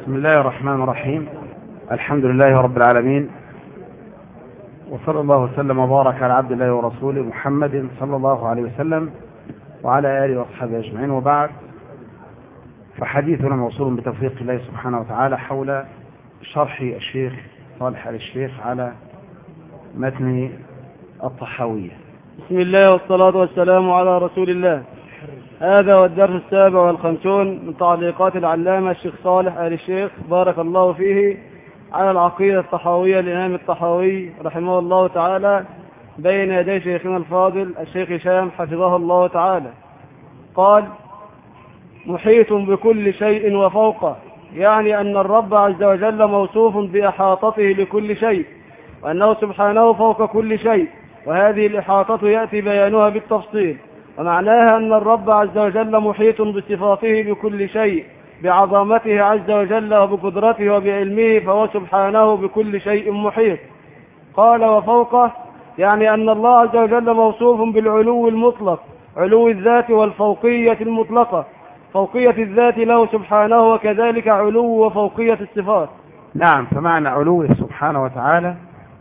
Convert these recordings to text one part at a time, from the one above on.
بسم الله الرحمن الرحيم. الحمد لله رب العالمين، وصلى الله وسلم وبارك على عبد الله ورسوله محمد صلى الله عليه وسلم وعلى آله وأصحابه أجمعين، وبعد، فحديثنا موصول بتوفيق الله سبحانه وتعالى حول شرح الشيخ صالح آل الشيخ على متن الطحاوية. بسم الله والصلاة والسلام على رسول الله. هذا هو الدرس 57 من تعليقات العلامة الشيخ صالح آل الشيخ بارك الله فيه على العقيدة الطحاوية للإمام الطحاوي رحمه الله تعالى بين يدي شيخنا الفاضل الشيخ هشام حفظه الله تعالى. قال: محيط بكل شيء وفوقه، يعني أن الرب عز وجل موصوف بإحاطته لكل شيء، وأنه سبحانه فوق كل شيء، وهذه الإحاطة يأتي بيانها بالتفصيل، ومعناها أن الرب عز وجل محيط بصفاته بكل شيء، بعظمته عز وجل وبقدرته وبعلمه، فهو سبحانه بكل شيء محيط. قال: وفوقه، يعني أن الله عز وجل موصوف بالعلو المطلق، علو الذات والفوقية المطلقة، فوقية الذات له سبحانه، وكذلك علو وفوقية الصفات. نعم، فمعنى علوه سبحانه وتعالى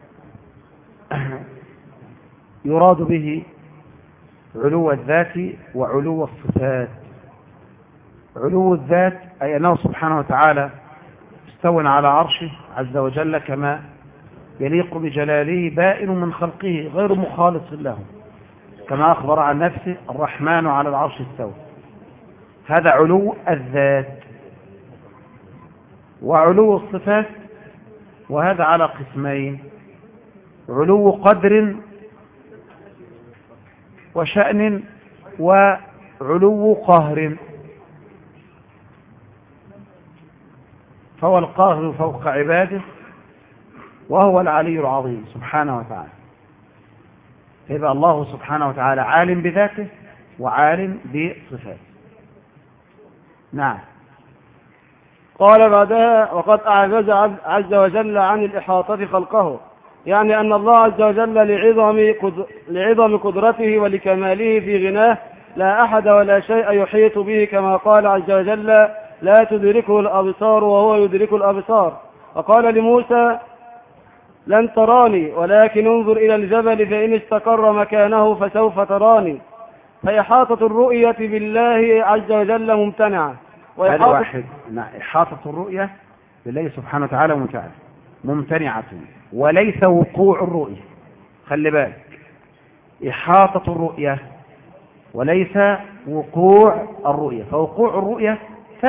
يراد به علو الذات وعلو الصفات. علو الذات أي أنه سبحانه وتعالى استوى على عرشه عز وجل كما يليق بجلاله، بائن من خلقه غير مخالص له، كما أخبر عن نفسه: الرحمن على العرش استوى. هذا علو الذات. وعلو الصفات، وهذا على قسمين: علو قدر وشأن، وعلو قهر. فهو القاهر فوق عباده، وهو العلي العظيم سبحانه وتعالى. يبقى الله سبحانه وتعالى عالم بذاته وعالم بصفاته. نعم. قال بعدها: وقد أعجز عز وجل عن الإحاطة خلقه، يعني أن الله عز وجل لعظم قدرته ولكماله في غناه لا أحد ولا شيء يحيط به، كما قال عز وجل: لا تدركه الأبصار وهو يدرك الأبصار. وقال لموسى: لن تراني ولكن انظر إلى الجبل فإن استقر مكانه فسوف تراني. فإحاطة الرؤية بالله عز وجل ممتنعة. هذا واحد. إحاطة الرؤية بالله سبحانه وتعالى ممتنعة، وليس وقوع الرؤية. خلي بالك، إحاطة الرؤية وليس وقوع الرؤية. فوقوع الرؤية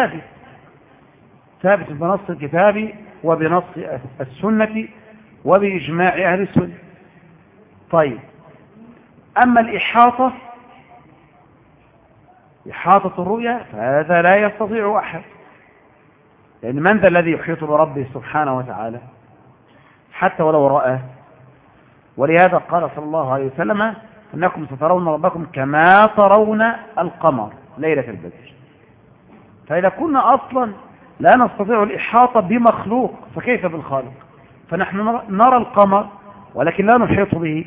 ثابت بنص الكتاب وبنص السنة وبإجماع أهل السنة. طيب، أما الإحاطة، إحاطة الرؤية، فهذا لا يستطيع أحد، لأن من ذا الذي يحيط بربه سبحانه وتعالى حتى ولو رأى؟ ولهذا قال صلى الله عليه وسلم: إنكم سترون ربكم كما ترون القمر ليلة البدر. فإذا كنا أصلا لا نستطيع الإحاطة بمخلوق، فكيف بالخالق؟ فنحن نرى القمر ولكن لا نحيط به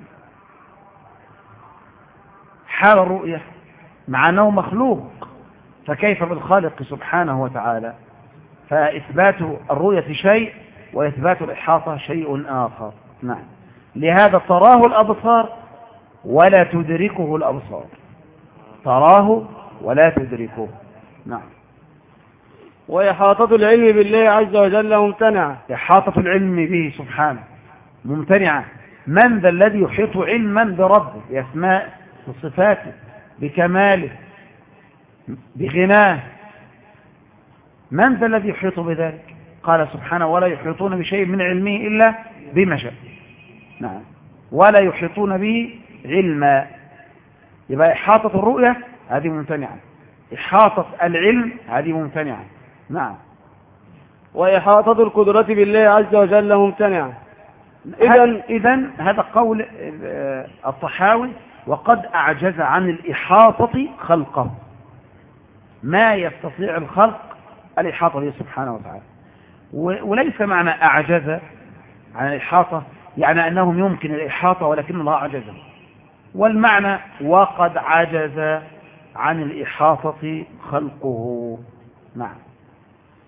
حال الرؤية، مع أنه مخلوق، فكيف بالخالق سبحانه وتعالى؟ فإثبات الرؤية شيء وإثبات الإحاطة شيء آخر. نعم. لهذا تراه الأبصار ولا تدركه الأبصار. تراه ولا تدركه. نعم. وإحاطة العلم بالله عز وجل ممتنعة. إحاطة العلم به سبحانه ممتنعة. من ذا الذي يحيط علما بربه، بأسماء بصفاته، بكماله، بغناه؟ من ذا الذي يحيط بذلك؟ قال سبحانه: ولا يحيطون بشيء من علمه إلا بما شاء. نعم. ولا يحيطون به علما. يبقى إحاطة الرؤية هذه ممتنعة، إحاطة العلم هذه ممتنعة. نعم. وإحاطة القدرة بالله عز وجل ممتنعة. إذن هذا قول الطحاوي: وقد أعجز عن الإحاطة خلقه. ما يستطيع الخلق الإحاطة به سبحانه وتعالى. وليس معنى أعجز عن الإحاطة يعني أنهم يمكن الإحاطة ولكن الله عجزهم، والمعنى وقد عجز عن الإحاطة خلقه. نعم.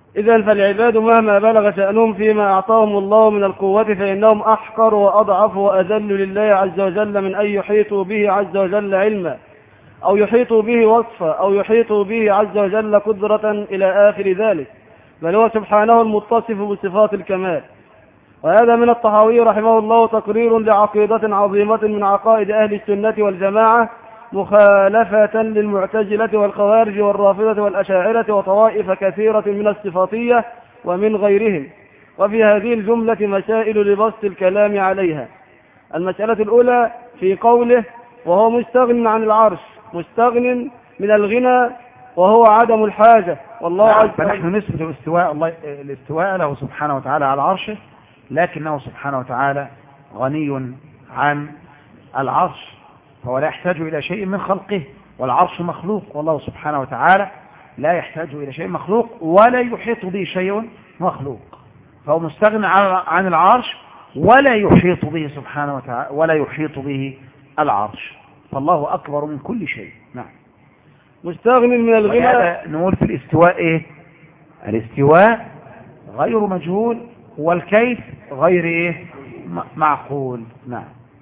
إذن فالعباد مهما بلغ شأنهم فيما أعطاهم الله من القوة فإنهم أحقر وأضعف وأذل لله عز وجل من أن يحيطوا به عز وجل علما، أو يحيطوا به وصفا، أو يحيطوا به عز وجل قدرة إلى آخر ذلك، بل هو سبحانه المتصف بصفات الكمال. وهذا من الطحاوي رحمه الله تقرير لعقيدة عظيمة من عقائد أهل السنة والجماعة، مخالفة للمعتزلة والخوارج والرافضة والأشاعرة وطوائف كثيرة من الصفاتية ومن غيرهم. وفي هذه الجملة مسائل لبسط الكلام عليها. المسألة الأولى في قوله وهو مستغن عن العرش، مستغن من الغنى وهو عدم الحاجة، والله عز وجل. فنحن نثبت الاستواء له سبحانه وتعالى على عرشه، لكنه سبحانه وتعالى غني عن العرش، فهو لا يحتاج إلى شيء من خلقه، والعرش مخلوق، والله سبحانه وتعالى لا يحتاج إلى شيء مخلوق ولا يحيط به شيء مخلوق، فهو مستغني عن العرش ولا يحيط به سبحانه وتعالى، ولا يحيط به العرش، فالله أكبر من كل شيء. نعم. مستغن من الغنى. نقول في الاستواء إيه؟ الاستواء غير مجهول، والكيف غير إيه؟ معقول. نعم.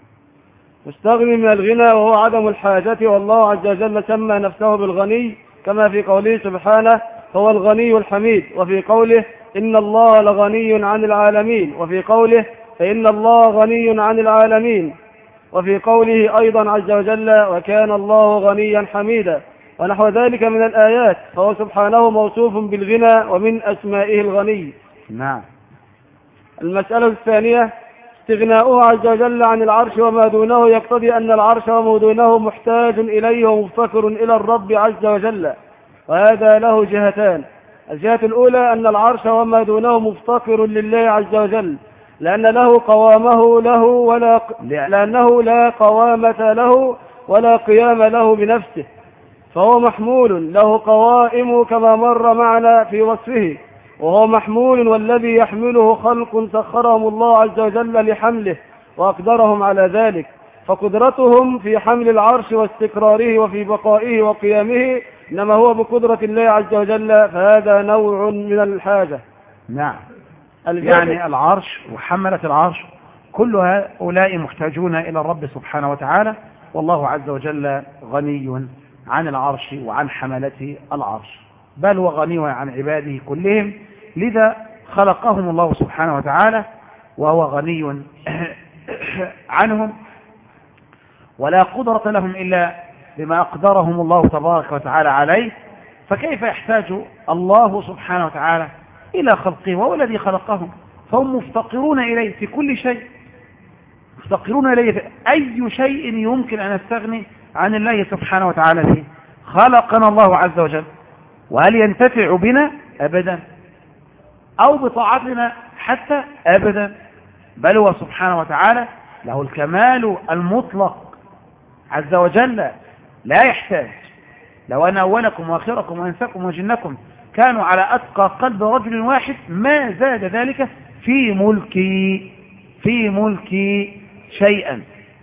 مستغني من الغنى وهو عدم الحاجة، والله عز وجل سمى نفسه بالغني كما في قوله سبحانه هو الغني الحميد، وفي قوله إن الله لغني عن العالمين، وفي قوله فإن الله غني عن العالمين، وفي قوله أيضا عز وجل وكان الله غنيا حميدا، ونحو ذلك من الآيات، فهو سبحانه موصوف بالغنى ومن أسمائه الغني. نعم. المسألة الثانية استغناؤه عز وجل عن العرش وما دونه يقتضي أن العرش وما دونه محتاج إليه ومفتقر إلى الرب عز وجل، وهذا له جهتان. الجهة الأولى أن العرش وما دونه مفتقر لله عز وجل، لأنه لا قوامة له ولا قيام له بنفسه، فهو محمول له قوائم كما مر معنا في وصفه، وهو محمول والذي يحمله خلق سخرهم الله عز وجل لحمله وأقدرهم على ذلك، فقدرتهم في حمل العرش واستقراره وفي بقائه وقيامه إنما هو بقدرة الله عز وجل، فهذا نوع من الحاجة. نعم. يعني العرش وحملة العرش كل هؤلاء محتاجون إلى الرب سبحانه وتعالى، والله عز وجل غني عن العرش وعن حملة العرش، بل هو غني عن عباده كلهم، لذا خلقهم الله سبحانه وتعالى وهو غني عنهم، ولا قدرة لهم إلا بما أقدرهم الله تبارك وتعالى عليه، فكيف يحتاج الله سبحانه وتعالى إلى خلقه وهو الذي خلقهم؟ فهم مفتقرون إليه في كل شيء، مفتقرون إليه في أي شيء يمكن أن نستغني عن الله سبحانه وتعالى فيه. خلقنا الله عز وجل، وهل ينتفع بنا؟ أبدا، أو بطاعتنا حتى؟ أبدا، بل هو سبحانه وتعالى له الكمال المطلق عز وجل، لا يحتاج. لو أن أولكم وآخركم وإنسكم وجنكم كانوا على أتقى قلب رجل واحد ما زاد ذلك في ملكي شيئا.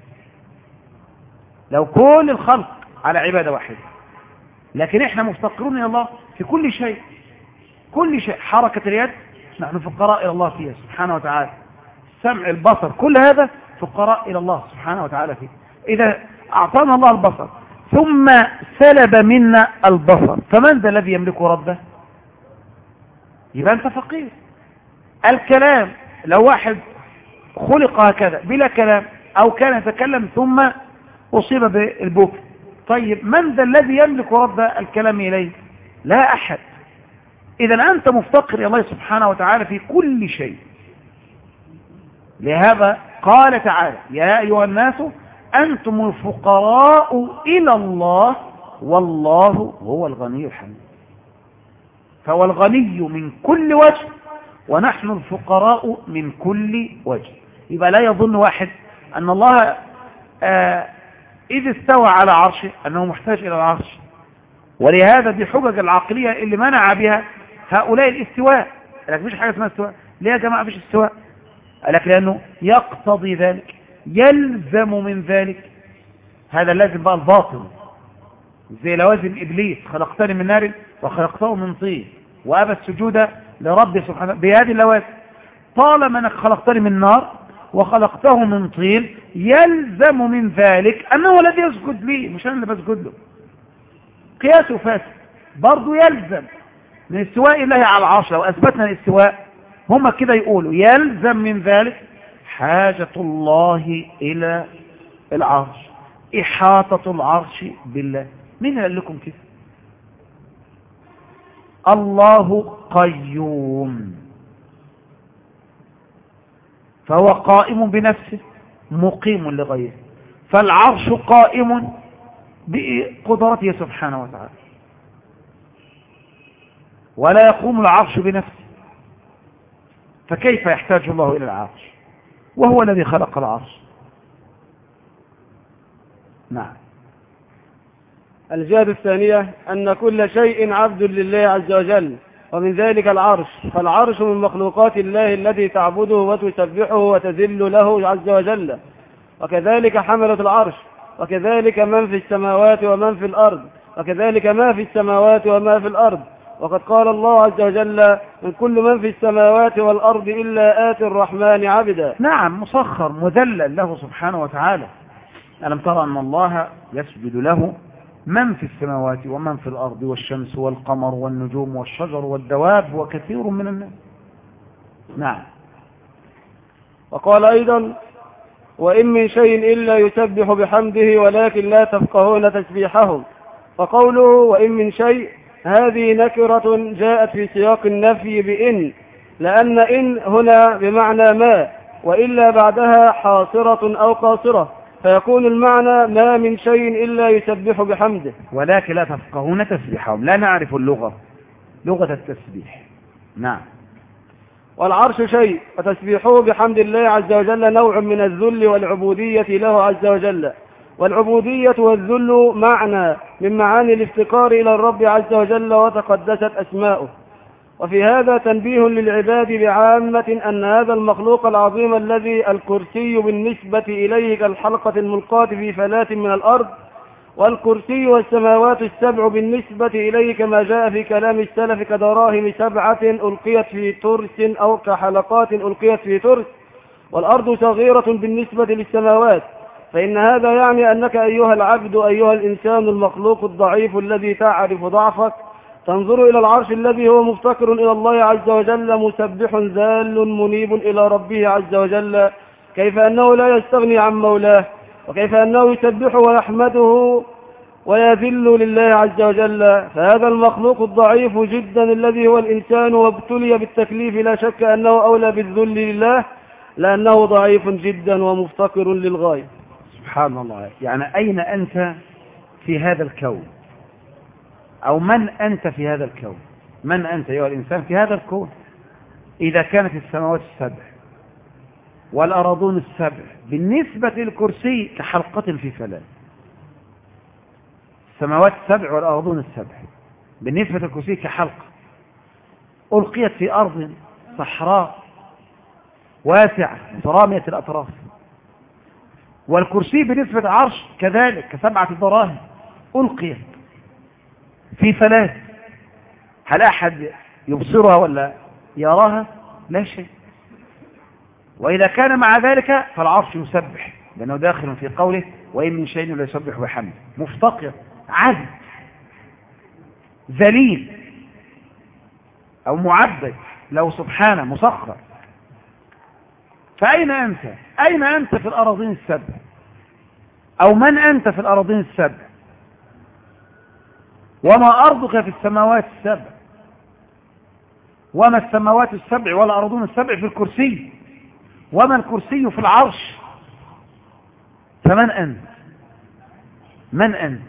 لو كل الخلق على عبادة واحدة، لكن احنا مفتقرون إلى الله في كل شيء، كل شيء. حركة اليد نحن فقراء إلى الله فيها سبحانه وتعالى، السمع، البصر، كل هذا فقراء إلى الله سبحانه وتعالى فيه. إذا أعطانا الله البصر ثم سلب منا البصر، فمن ذا الذي يملك ربه؟ يبقى أنت فقير. الكلام، لو واحد خلق هكذا بلا كلام أو كان يتكلم ثم أصيب بالبكر، طيب من ذا الذي يملك رد الكلام إليه؟ لا أحد. إذا أنت مفتقر إلى الله سبحانه وتعالى في كل شيء. لهذا قال تعالى يا أيها الناس أنتم الفقراء إلى الله والله هو الغني الحميد. فهو الغني من كل وجه ونحن الفقراء من كل وجه. يبقى لا يظن واحد أن الله إذ استوى على عرشه أنه محتاج إلى العرش، ولهذا دي حجج العقلية اللي منع بها هؤلاء الاستواء. لكن مفيش حاجة اسمها استواء. ليه يا جماعة مفيش استواء؟ لكن لأنه يقتضي ذلك، يلزم من ذلك. هذا لازم بقى الباطل، زي لوازم إبليس، خلقتني من نار وخلقته من طين وأبى السجود لرب سبحانه بهذه اللوازم. طالما انك خلقتني من نار وخلقته من طين، يلزم من ذلك انه الذي يسجد لي مش انا اللي بسجد له. قياسه فاسد. برضه يلزم من استواء الله على العرش، لو اثبتنا الاستواء هم كده يقولوا يلزم من ذلك حاجة الله الى العرش، احاطة العرش بالله. مين قال لكم كده؟ الله قيوم، فهو قائم بنفسه مقيم لغيره، فالعرش قائم بقدرته سبحانه وتعالى، ولا يقوم العرش بنفسه، فكيف يحتاج الله إلى العرش وهو الذي خلق العرش؟ نعم. الجهة الثانية أن كل شيء عبد لله عز وجل، ومن ذلك العرش، فالعرش من مخلوقات الله التي تعبده وتسبحه وتذل له عز وجل، وكذلك حملة العرش، وكذلك من في السماوات ومن في الأرض، وكذلك ما في السماوات وما في الأرض. وقد قال الله عز وجل من كل من في السماوات والأرض إلا آتي الرحمن عبدا. نعم، مسخر مذلل له سبحانه وتعالى. ألم ترى أن الله يسجد له من في السماوات ومن في الأرض والشمس والقمر والنجوم والشجر والدواب وكثير من الناس. نعم. وقال أيضا وإن من شيء إلا يسبح بحمده ولكن لا تفقهون تسبيحهم. فقوله وإن من شيء هذه نكرة جاءت في سياق النفي بإن، لأن إن هنا بمعنى ما، وإلا بعدها حاصرة أو قاصرة، فيكون المعنى ما من شيء إلا يسبح بحمده ولكن لا تفقهون تسبيحهم، لا نعرف اللغة، لغة التسبيح. نعم. والعرش شيء، وتسبيحه بحمد الله عز وجل نوع من الذل والعبودية له عز وجل. والعبودية والذل معنى من معاني الافتقار إلى الرب عز وجل وتقدست أسماؤه. وفي هذا تنبيه للعباد بعامة أن هذا المخلوق العظيم الذي الكرسي بالنسبة إليه كالحلقة الملقاة في فلاة من الأرض، والكرسي والسماوات السبع بالنسبة إليه كما جاء في كلام السلف كدراهم سبعة ألقيت في ترس أو كحلقات ألقيت في ترس، والأرض صغيرة بالنسبة للسماوات. فإن هذا يعني أنك أيها العبد أيها الإنسان المخلوق الضعيف الذي تعرف ضعفك تنظر إلى العرش الذي هو مفتقر إلى الله عز وجل مسبح ذال منيب إلى ربه عز وجل، كيف أنه لا يستغني عن مولاه، وكيف أنه يسبح ويحمده ويذل لله عز وجل. فهذا المخلوق الضعيف جدا الذي هو الإنسان وابتلي بالتكليف لا شك أنه أولى بالذل لله، لأنه ضعيف جدا ومفتقر للغاية. سبحان الله. يعني أين أنت في هذا الكون؟ أو من أنت في هذا الكون؟ من أنت أيها الإنسان في هذا الكون؟ إذا كانت السماوات السبع والأراضون السبع بالنسبة للكرسي كحلقة في فلاة، السماوات السبع والأراضون السبع بالنسبة للكرسي كحلقة ألقيت في أرض صحراء واسعة مترامية الأطراف، والكرسي بالنسبة للعرش كذلك كسبعة دراهم ألقيت في فلاة، هل أحد يبصرها ولا يراها؟ لا شيء. وإذا كان مع ذلك فالعرش يسبح، لأنه داخل في قوله وإن من شيء لا يسبح بحمده، مفتقر عبد ذليل أو معبد له سبحانه مسخر. فأين أنت؟ أين أنت في الأراضين السبع؟ أو من أنت في الأراضين السبع؟ وما أرضك في السماوات السبع؟ وما السماوات السبع والأراضون السبع في الكرسي؟ وما الكرسي في العرش؟ فمن أنت؟ من أنت؟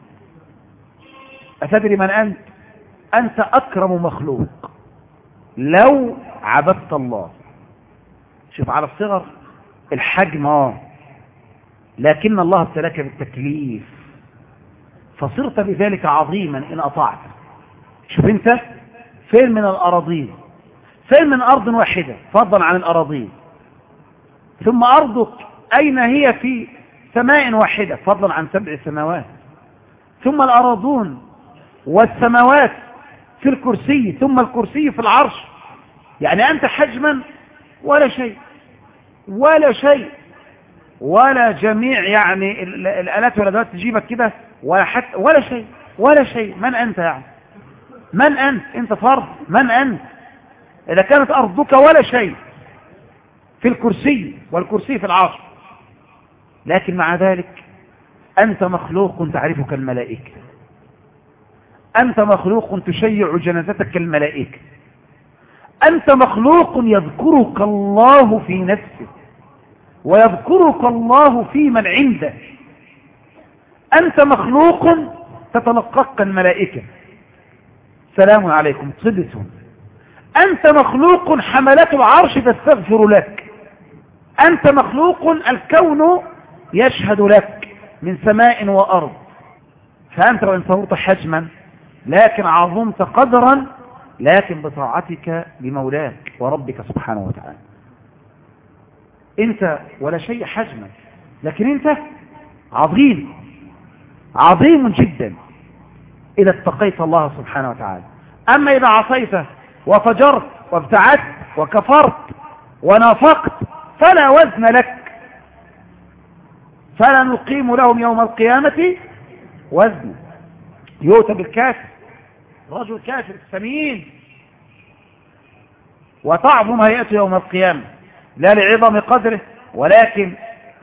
أتدري من أنت؟ أنت أكرم مخلوق لو عبدت الله. شوف على الصغر الحجم لكن الله ابتلاك بالتكليف فصرت بذلك عظيما إن أطعت. شوف أنت فين من الأراضين، فين من أرض واحدة فضلا عن الأراضين، ثم أرضك أين هي في سماء واحدة فضلا عن 7 سماوات، ثم الأراضون والسماوات في الكرسي، ثم الكرسي في العرش، يعني أنت حجما ولا شيء ولا شيء، ولا جميع يعني الآلات والأدوات تجيبك كده، ولا حتى ولا شيء ولا شيء. من أنت يعني؟ من أنت؟ أنت فرد، من أنت؟ إذا كانت أرضك ولا شيء في الكرسي، والكرسي في العرش، لكن مع ذلك أنت مخلوق تعرفك الملائكة، أنت مخلوق تشيع جنازتك كالملائكة، أنت مخلوق يذكرك الله في نفسه ويذكرك الله في من عنده، أنت مخلوق تتلقاك الملائكة سلام عليكم طبتم، أنت مخلوق حملة العرش تستغفر لك، أنت مخلوق الكون يشهد لك من سماء وأرض. فأنت وإن صورت حجما لكن عظمت قدرا، لكن بطاعتك لمولاك وربك سبحانه وتعالى. أنت ولا شيء حجما، لكن أنت عظيم عظيم جدا إذا اتقيت الله سبحانه وتعالى. أما إذا عصيت وفجرت وابتعدت وكفرت ونافقت فلا وزن لك، فلا نقيم لهم يوم القيامة وزنا. يؤتى بالكافر، رجل كافر سمين، وتعظم هيئته يوم القيامة لا لعظم قدره ولكن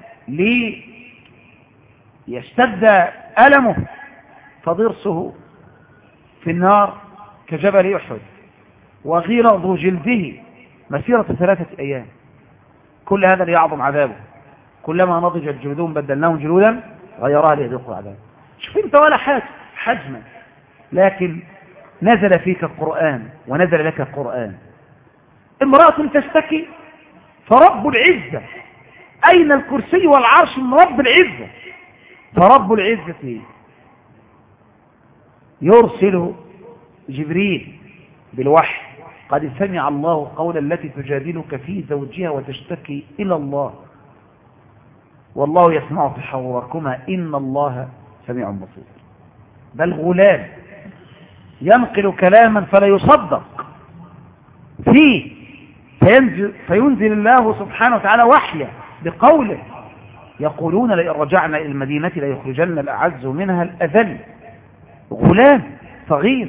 ليشتد ألمه، فضرسه في النار كجبل أحد، وغلظ جلده مسيرة 3 أيام. كل هذا ليعظم عذابه، كلما نضجت جلودهم بدلناهم جلودا غيرها ليذوقوا عذاب. شوف انت ولا حاجة حجما، لكن نزل فيك القرآن ونزل لك القرآن. امرأة تشتكي فرب العزة، أين الكرسي والعرش من رب العزة؟ فرب العزة يرسل جبريل بالوحي قد سمع الله قول التي تجادلك في زوجها وتشتكي إلى الله والله يسمع تحاوركما إن الله سميع بصير. بل غلام ينقل كلاما فلا يصدق فيه، فينزل الله سبحانه وتعالى وحيا بقوله يقولون لئن رجعنا إلى المدينة ليخرجن الأعز منها الأذل. غلام صغير.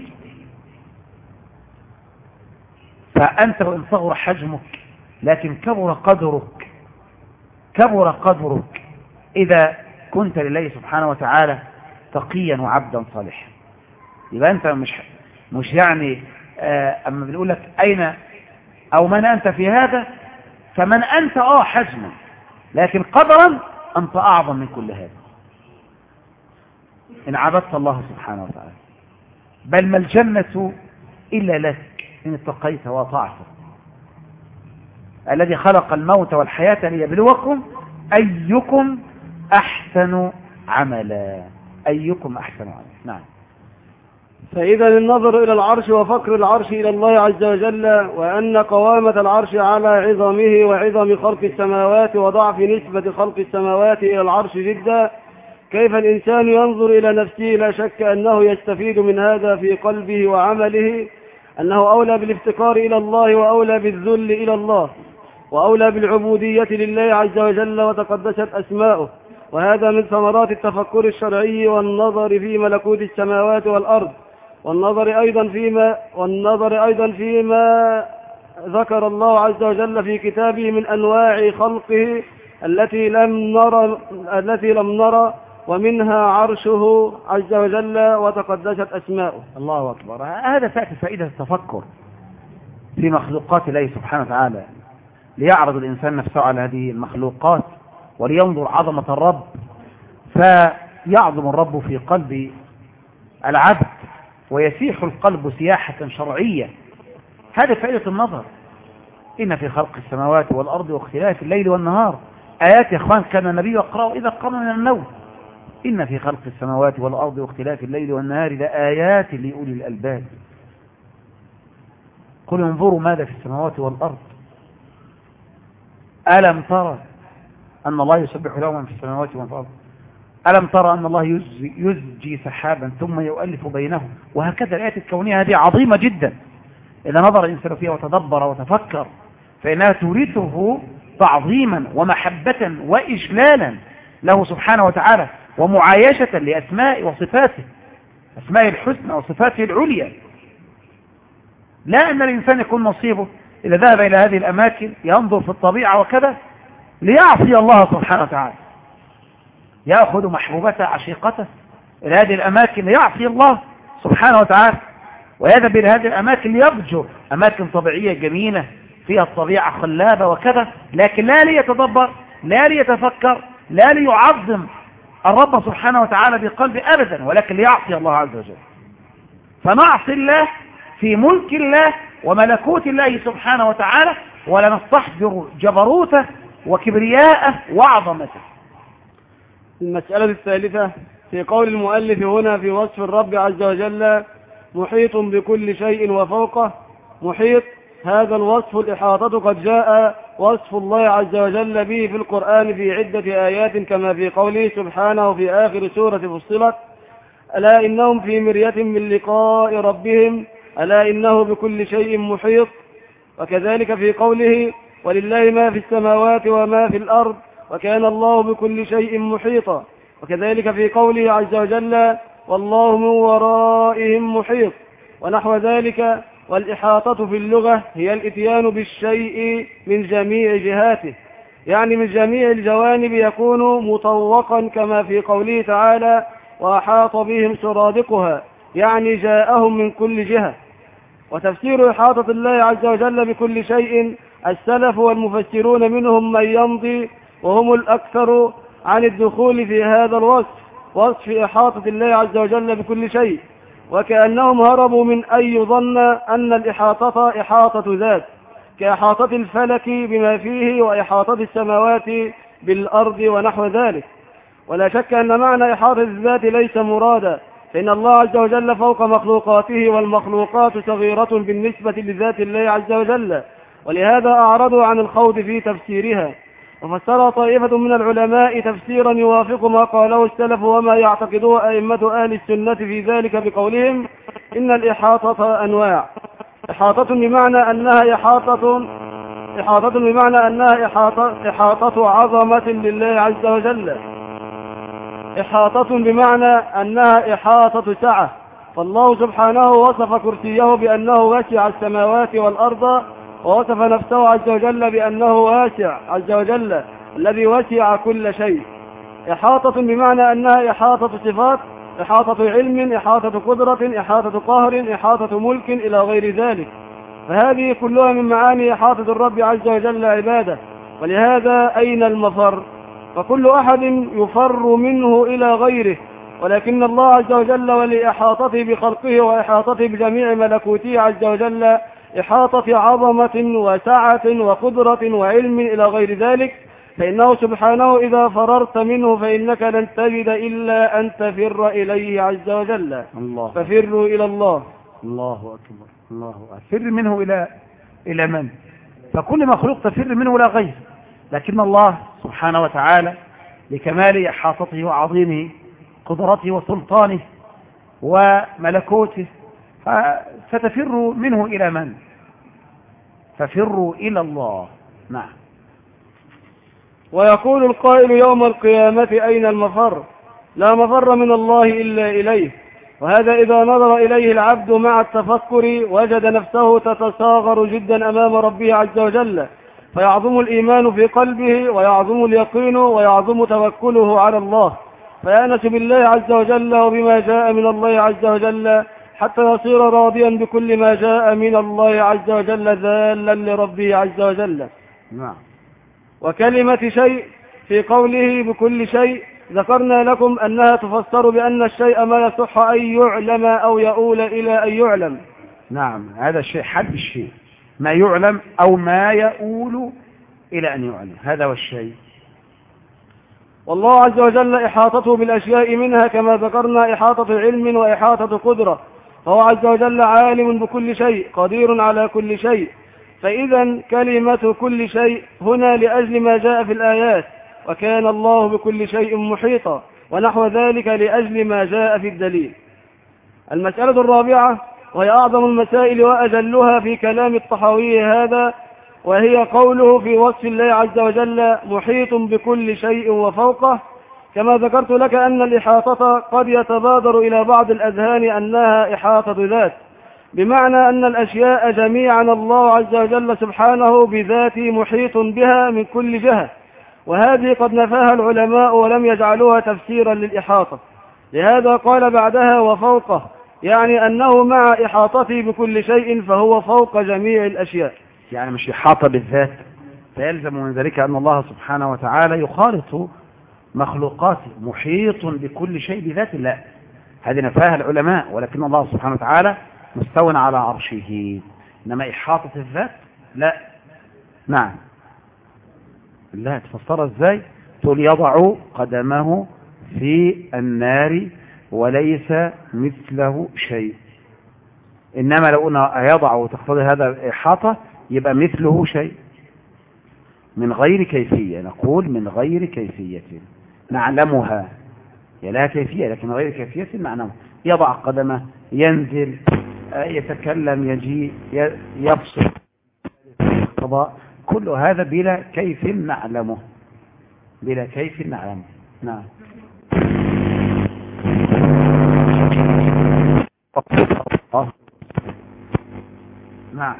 فأنت وإن صغر حجمك لكن كبر قدرك إذا كنت لله سبحانه وتعالى تقيا وعبدا صالحا. يبقى أنت مش يعني أما بنقول لك أين أو من أنت في هذا، فمن أنت حجما، لكن قدرا أنت أعظم من كل هذا إن عبدت الله سبحانه وتعالى. بل ما الجنة إلا لك إن اتقيت وأطعته. الذي خلق الموت والحياة ليبلوكم أيكم أحسن عملا. أيكم أحسن عملا. نعم. فإذا النظر إلى العرش وفقر العرش إلى الله عز وجل، وأن قوامة العرش على عظمه وعظم خلق السماوات وضعف نسبة خلق السماوات إلى العرش جدا، كيف الإنسان ينظر إلى نفسه؟ لا شك أنه يستفيد من هذا في قلبه وعمله أنه أولى بالافتقار إلى الله وأولى بالذل إلى الله وأولى بالعبودية لله عز وجل وتقدست أسماؤه. وهذا من ثمرات التفكر الشرعي والنظر في ملكوت السماوات والأرض، والنظر أيضا فيما ذكر الله عز وجل في كتابه من أنواع خلقه التي لم نرى ومنها عرشه عز وجل وتقدست أسماؤه. الله أكبر. هذا فائدة التفكر في مخلوقات الله سبحانه وتعالى، ليعرض الإنسان نفسه على هذه المخلوقات ولينظر عظمة الرب، فيعظم الرب في قلب العبد ويسيح القلب سياحة شرعية. هذه فائدة النظر. إن في خلق السماوات والأرض واختلاف الليل والنهار آيات يا إخوان كان النبي يقرأ إذا قام من النوم. إن في خلق السماوات والأرض واختلاف الليل والنهار لآيات لأولي الألباب. قل انظروا ماذا في السماوات والأرض ألم ترى أن الله يسبح له من في السماوات ومن في الأرض ألم ترى أن الله يزجي سحابا ثم يؤلف بينه. وهكذا الآيات الكونية هذه عظيمة جدا إذا نظر الإنسان فيها وتدبر وتفكر فإنها تورثه تعظيما ومحبة وإجلالا له سبحانه وتعالى ومعايشة لأسماء وصفاته، أسماء الحسنى وصفاته العليا. لا أن الإنسان يكون نصيبه إذا ذهب إلى هذه الأماكن ينظر في الطبيعة وكذا ليعصي الله سبحانه وتعالى، يأخذ محبوبته عشيقته إلى هذه الأماكن ليعصي الله سبحانه وتعالى، ويذهب إلى هذه الأماكن ليفجر، أماكن طبيعية جميلة فيها الطبيعة خلابة وكذا، لكن لا ليتدبر، لا ليتفكر، لا ليعظم الرب سبحانه وتعالى بقلبه أبدا، ولكن ليعصي الله عز وجل. فنعصي الله في ملك الله وملكوت الله سبحانه وتعالى، ولا نستحضر جبروته وكبرياءه وعظمته. المسألة الثالثة في قول المؤلف هنا في وصف الرب عز وجل محيط بكل شيء وفوقه. محيط هذا الوصف الإحاطة قد جاء وصف الله عز وجل به في القرآن في عدة آيات، كما في قوله سبحانه في آخر سورة فصلت: ألا إنهم في مرية من لقاء ربهم ألا إنه بكل شيء محيط. وكذلك في قوله: ولله ما في السماوات وما في الأرض وكان الله بكل شيء محيطا. وكذلك في قوله عز وجل: والله من ورائهم محيط، ونحو ذلك. والإحاطة في اللغة هي الإتيان بالشيء من جميع جهاته، يعني من جميع الجوانب يكون مطوقا، كما في قوله تعالى: وأحاط بهم سرادقها، يعني جاءهم من كل جهة. وتفسير إحاطة الله عز وجل بكل شيء السلف والمفسرون منهم من يمضي وهم الأكثر عن الدخول في هذا الوصف، وصف إحاطة الله عز وجل بكل شيء، وكأنهم هربوا من أن يظن أن الإحاطة إحاطة ذات، كإحاطة الفلك بما فيه وإحاطة السماوات بالأرض ونحو ذلك. ولا شك أن معنى إحاطة الذات ليس مرادا، فإن الله عز وجل فوق مخلوقاته، والمخلوقات صغيرة بالنسبة لذات الله عز وجل، ولهذا أعرضوا عن الخوض في تفسيرها. وفسر طائفة من العلماء تفسيرا يوافق ما قاله السلف وما يعتقده أئمة أهل السنة في ذلك بقولهم: إن الإحاطة أنواع. إحاطة بمعنى أنها إحاطة عظمة لله عز وجل. إحاطة بمعنى أنها إحاطة سعة، فالله سبحانه وصف كرسيه بأنه واسع السماوات والأرض، ووصف نفسه عز وجل بأنه واسع عز وجل الذي وسع كل شيء. إحاطة بمعنى أنها إحاطة صفات، إحاطة علم، إحاطة قدرة، إحاطة قهر، إحاطة ملك إلى غير ذلك. فهذه كلها من معاني إحاطة الرب عز وجل عباده. ولهذا أين المفر؟ فكل أحد يفر منه إلى غيره، ولكن الله عز وجل ولإحاطته بخلقه وإحاطته بجميع ملكوته عز وجل إحاطة عظمة وسعة وقدرة وعلم إلى غير ذلك، فإنه سبحانه إذا فررت منه فإنك لن تجد إلا أن تفر إليه عز وجل. ففروا إلى الله. الله أكبر، الله أكبر. فر منه إلى من؟ فكل مخلوق تفر منه إلى غيره، لكن الله سبحانه وتعالى لكمال إحاطته وعظيمه قدرته وسلطانه وملكوته فتفر منه إلى من؟ ففروا إلى الله. نعم. ويقول القائل يوم القيامة: أين المفر؟ لا مفر من الله إلا إليه. وهذا إذا نظر إليه العبد مع التفكر وجد نفسه تتصاغر جدا أمام ربه عز وجل، فيعظم الإيمان في قلبه ويعظم اليقين ويعظم توكله على الله، فيأنس بالله عز وجل وبما جاء من الله عز وجل، حتى يصير راضيا بكل ما جاء من الله عز وجل ذالا لربه عز وجل. نعم. وكلمة شيء في قوله بكل شيء ذكرنا لكم أنها تفسر بأن الشيء ما يصح أن يعلم أو يؤول إلى أن يعلم. نعم، هذا الشيء حد الشيء، ما يعلم أو ما يؤول إلى أن يعلم، هذا هو الشيء. والله عز وجل إحاطته بالأشياء منها كما ذكرنا إحاطة علم وإحاطة قدرة، فهو عز وجل عالم بكل شيء قدير على كل شيء. فإذا كلمة كل شيء هنا لأجل ما جاء في الآيات: وكان الله بكل شيء محيطا، ونحو ذلك لأجل ما جاء في الدليل. المسألة الرابعة وهي أعظم المسائل وأجلها في كلام الطحاوي هذا، وهي قوله في وصف الله عز وجل محيط بكل شيء وفوقه. كما ذكرت لك أن الإحاطة قد يتبادر إلى بعض الأذهان أنها إحاطة ذات، بمعنى أن الأشياء جميعا الله عز وجل سبحانه بذاته محيط بها من كل جهة، وهذه قد نفاها العلماء ولم يجعلوها تفسيرا للإحاطة. لهذا قال بعدها وفوقه، يعني أنه مع إحاطته بكل شيء فهو فوق جميع الأشياء. يعني مش إحاطة بالذات، فيلزم من ذلك أن الله سبحانه وتعالى يخالط مخلوقاته محيط بكل شيء بذات الله، هذه نفاها العلماء، ولكن الله سبحانه وتعالى مستو على عرشه، إنما إحاطة الذات لا. نعم، لا تفسر ازاي؟ تقول يضع قدمه في النار وليس مثله شيء، إنما لو قلنا يضع وتقتضي هذا الإحاطة يبقى مثله شيء من غير كيفية، نقول من غير كيفية نعلمها، لها كيفية لكن من غير كيفية نعلمها. يضع قدمه، ينزل، يتكلم، يجي، يبصر، القضاء، كل هذا بلا كيف نعلمه، بلا كيف نعلمه. نعم. نعم.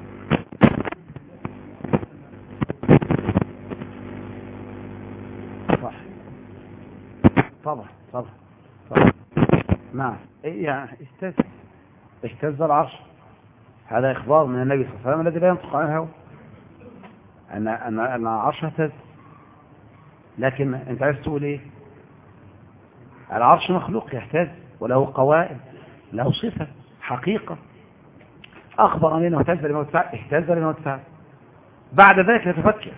صح. طبعا طبعا طبعا. نعم. يعني اهتز العرش، هذا إخبار من النبي صلى الله عليه وسلم الذي لا ينطق عن الهوى أن العرش اهتز. لكن أنت عايز تقول إيه؟ العرش مخلوق يهتز وله قوائم، له صفة حقيقة، أخبر أنه اهتز لما ارتفع، اهتز لما ارتفع. بعد ذلك لا تفكر،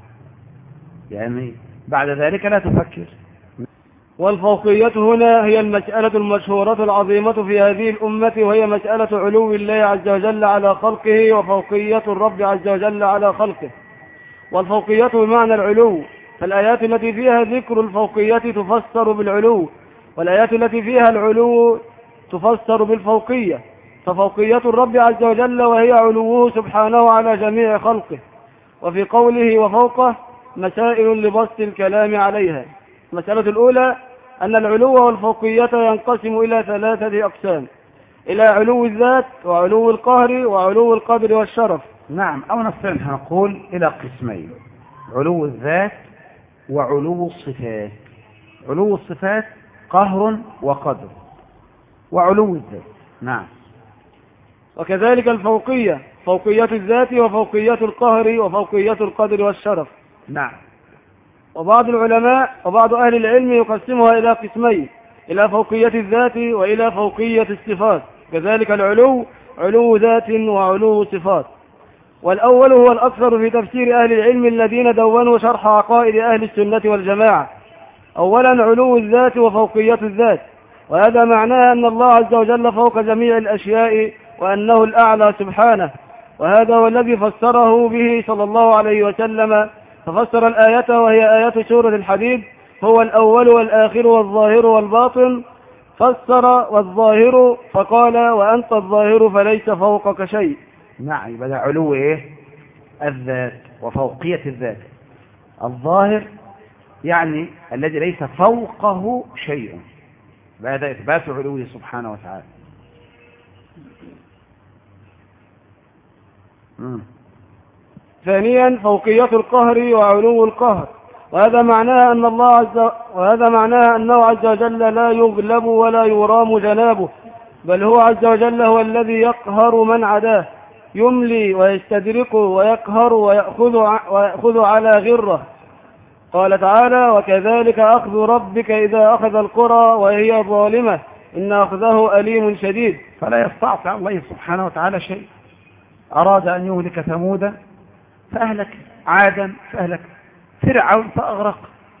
يعني بعد ذلك لا تفكر. والفوقية هنا هي المسألة المشهورة العظيمة في هذه الأمة، وهي مسألة علو الله عز وجل على خلقه وفوقية الرب عز وجل على خلقه. والفوقية بمعنى العلو، فالآيات التي فيها ذكر الفوقية تفسر بالعلو، والآيات التي فيها العلو تفسر بالفوقية. ففوقية الرب عز وجل وهي علوه سبحانه على جميع خلقه. وفي قوله وفوقه مسائل لبسط الكلام عليها. المسألة الأولى أن العلو والفوقية ينقسم إلى 3 أقسام: إلى علو الذات وعلو القهر وعلو القدر والشرف. نعم، أو نستطيع نقول إلى قسمين: علو الذات وعلو الصفات. علو الصفات قهر وقدر، وعلو الذات. نعم. وكذلك الفوقية، فوقية الذات وفوقية القهر وفوقية القدر والشرف. نعم. وبعض العلماء وبعض أهل العلم يقسمها إلى قسمين: إلى فوقية الذات وإلى فوقية الصفات. كذلك العلو علو ذات وعلو صفات. والأول هو الأكثر في تفسير أهل العلم الذين دونوا شرح عقائد أهل السنة والجماعة. أولا علو الذات وفوقية الذات، وهذا معناه أن الله عز وجل فوق جميع الأشياء وأنه الأعلى سبحانه، وهذا هو الذي فسره به صلى الله عليه وسلم، ففسر الآية وهي آيات سورة الحديد: هو الأول والآخر والظاهر والباطن. فسر والظاهر فقال وأنت الظاهر فليس فوقك شيء. نعم، يبقى علو إيه؟ الذات وفوقية الذات. الظاهر يعني الذي ليس فوقه شيء، هذا إثبات علوه سبحانه وتعالى. ثانيا فوقية القهر وعلو القهر، وهذا معناه أنه عز وجل لا يغلب ولا يرام جنابه، بل هو عز وجل هو الذي يقهر من عداه، يملي ويستدرك ويقهر ويأخذ على غره. قال تعالى: وكذلك أخذ ربك إذا أخذ القرى وهي ظالمة إن أخذه أليم شديد. فلا يستطيع الله سبحانه وتعالى شيء. أراد أن يهلك ثمودا فأهلك، عادا فأهلك، فرعون فأغرق.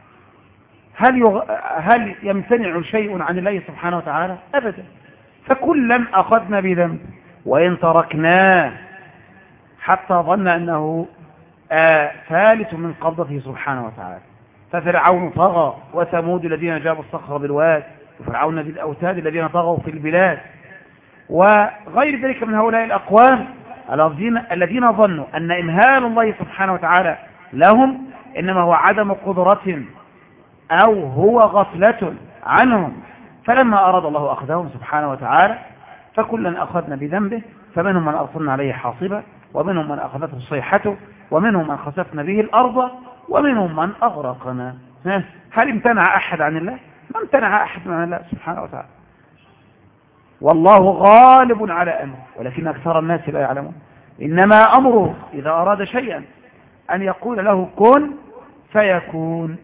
هل يمتنع شيء عن الله سبحانه وتعالى؟ أبدا. فكلا أخذنا بذنب وإن تركناه حتى ظن أنه ثالث من قبضته سبحانه وتعالى. ففرعون طغى، وثمود الذين جابوا الصخر بالواد، وفرعون ذي الأوتاد الذين طغوا في البلاد، وغير ذلك من هؤلاء الأقوام الذين ظنوا أن إمهال الله سبحانه وتعالى لهم إنما هو عدم قدرة أو هو غفلة عنهم، فلما أراد الله أخذهم سبحانه وتعالى فكلا أخذنا بذنبه، فمنهم من أرسلنا عليه حاصبا، ومنهم من أخذته الصيحة، ومنهم من خسفنا به الأرض، ومنهم من أغرقنا. هل امتنع أحد عن الله؟ ما امتنع أحد عن الله سبحانه وتعالى. والله غالب على أمره ولكن أكثر الناس لا يعلمون. إنما أمره إذا أراد شيئا أن يقول له كن فيكون.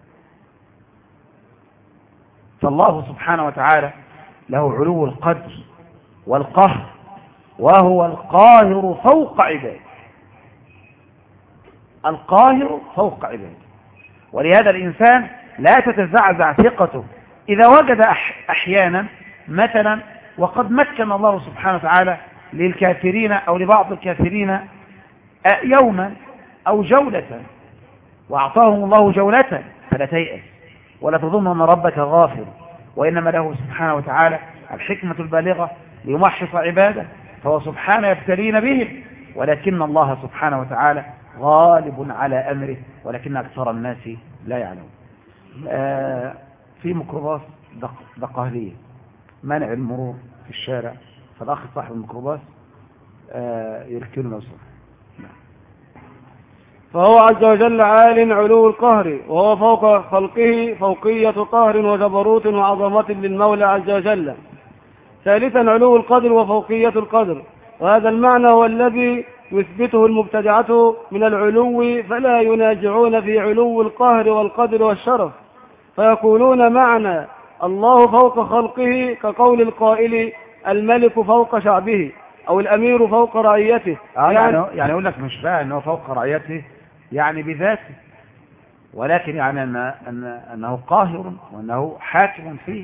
فالله سبحانه وتعالى له علو القدر والقهر، وهو القاهر فوق عباده، القاهر فوق عباده. ولهذا الإنسان لا تتزعزع ثقته إذا وجد أحيانا مثلا وقد مكن الله سبحانه وتعالى للكافرين أو لبعض الكافرين يوما أو جولة وأعطاهم الله جولة، فلا تيأس ولا تظن أن ربك غافل، وإنما له سبحانه وتعالى الحكمة البالغة ليمحص عباده، فهو سبحانه يبتلين بهم، ولكن الله سبحانه وتعالى غالب على أمره ولكن أكثر الناس لا يعلمون. في ميكروباص دقهلية منع المرور في الشارع، فالأخ صاحب الميكروباص يركنه لو صح. فهو عز وجل عال علو القهر، وهو فوق خلقه فوقية قهر وجبروت وعظمة للمولى عز وجل. ثالثا علو القدر وفوقية القدر، وهذا المعنى هو الذي يثبته المبتدعة من العلو، فلا ينازعون في علو القهر والقدر والشرف، فيقولون معنى الله فوق خلقه كقول القائل الملك فوق شعبه أو الأمير فوق رعيته. يعني يقول لك مش بقى أنه فوق رعيته يعني بذاته، ولكن يعني أنه قاهر وأنه حاكم فيه،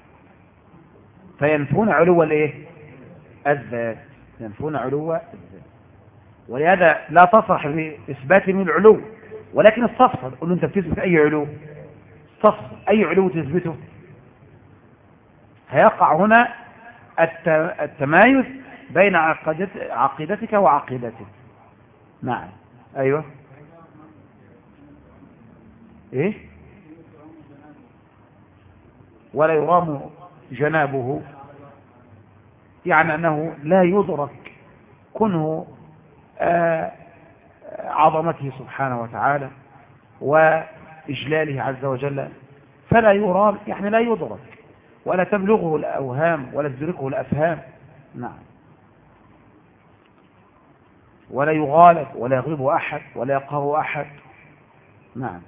فينفون علو الايه؟ الذات، ينفون علو الذات. ولهذا لا تصرح بإثبات من العلو، ولكن استفسر، قل له أنت بتثبت أي علو؟ استفسر أي علو تثبته؟ هيقع هنا التمايز بين عقيدتك وعقيدته. نعم. أيوة. إيه؟ ولا يرام جنابه، يعني أنه لا يدرك كنه عظمته سبحانه وتعالى وإجلاله عز وجل، فلا يرام يعني لا يدرك ولا تبلغه الأوهام ولا تدركه الأفهام. نعم. ولا يغالب ولا يغلب أحد ولا يقهر أحد. نعم.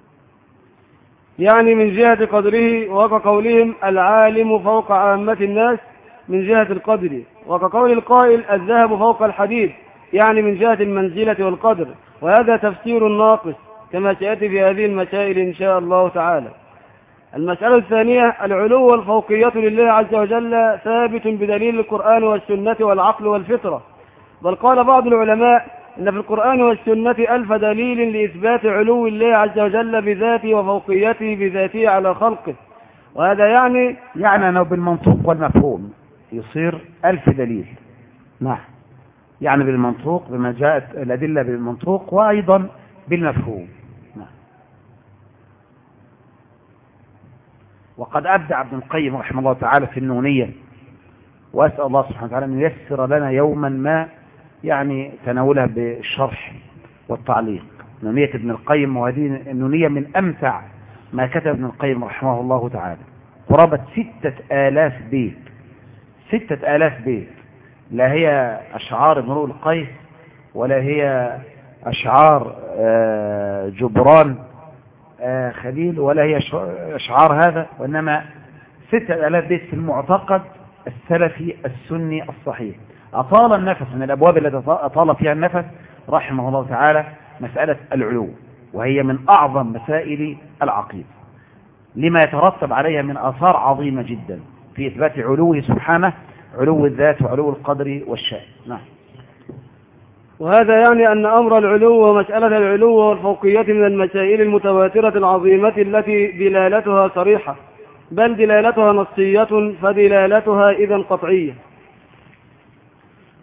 يعني من جهة قدره، وكقولهم العالم فوق عامة الناس من جهة القدر، وكقول القائل الذهب فوق الحديد يعني من جهة المنزلة والقدر، وهذا تفسير ناقص كما سيأتي في هذه المسائل إن شاء الله تعالى. المسألة الثانية العلو والفوقية لله عز وجل ثابت بدليل القرآن والسنة والعقل والفطرة، بل قال بعض العلماء إن في القرآن والسنة 1000 دليل لإثبات علو الله عز وجل بذاته وفوقيته بذاته على خلقه، وهذا يعني أنه بالمنطوق والمفهوم يصير 1000 دليل. نعم. يعني بالمنطوق بما جاءت الأدلة بالمنطوق وأيضا بالمفهوم. نعم. وقد أبدع ابن القيم رحمه الله تعالى في النونية، وأسأل الله سبحانه وتعالى أن ييسر لنا يوما ما يعني تناولها بالشرح والتعليق. نونية ابن القيم، وهذه النونية من أمتع ما كتب ابن القيم رحمه الله تعالى، قرابة 6000 بيت، 6000 بيت، لا هي أشعار امرؤ القيس ولا هي أشعار جبران خليل ولا هي أشعار هذا، وإنما 6000 بيت في المعتقد السلفي السني الصحيح. أطال النفس من الأبواب التي أطال فيها النفس رحمه الله تعالى مسألة العلو، وهي من أعظم مسائل العقيدة لما يترتب عليها من آثار عظيمة جدا في إثبات علوه سبحانه، علو الذات وعلو القدر والشأن. نعم. وهذا يعني أن أمر العلو ومسألة العلو والفوقية من المسائل المتواترة العظيمة التي دلالتها صريحة، بل دلالتها نصية، فدلالتها إذن قطعية.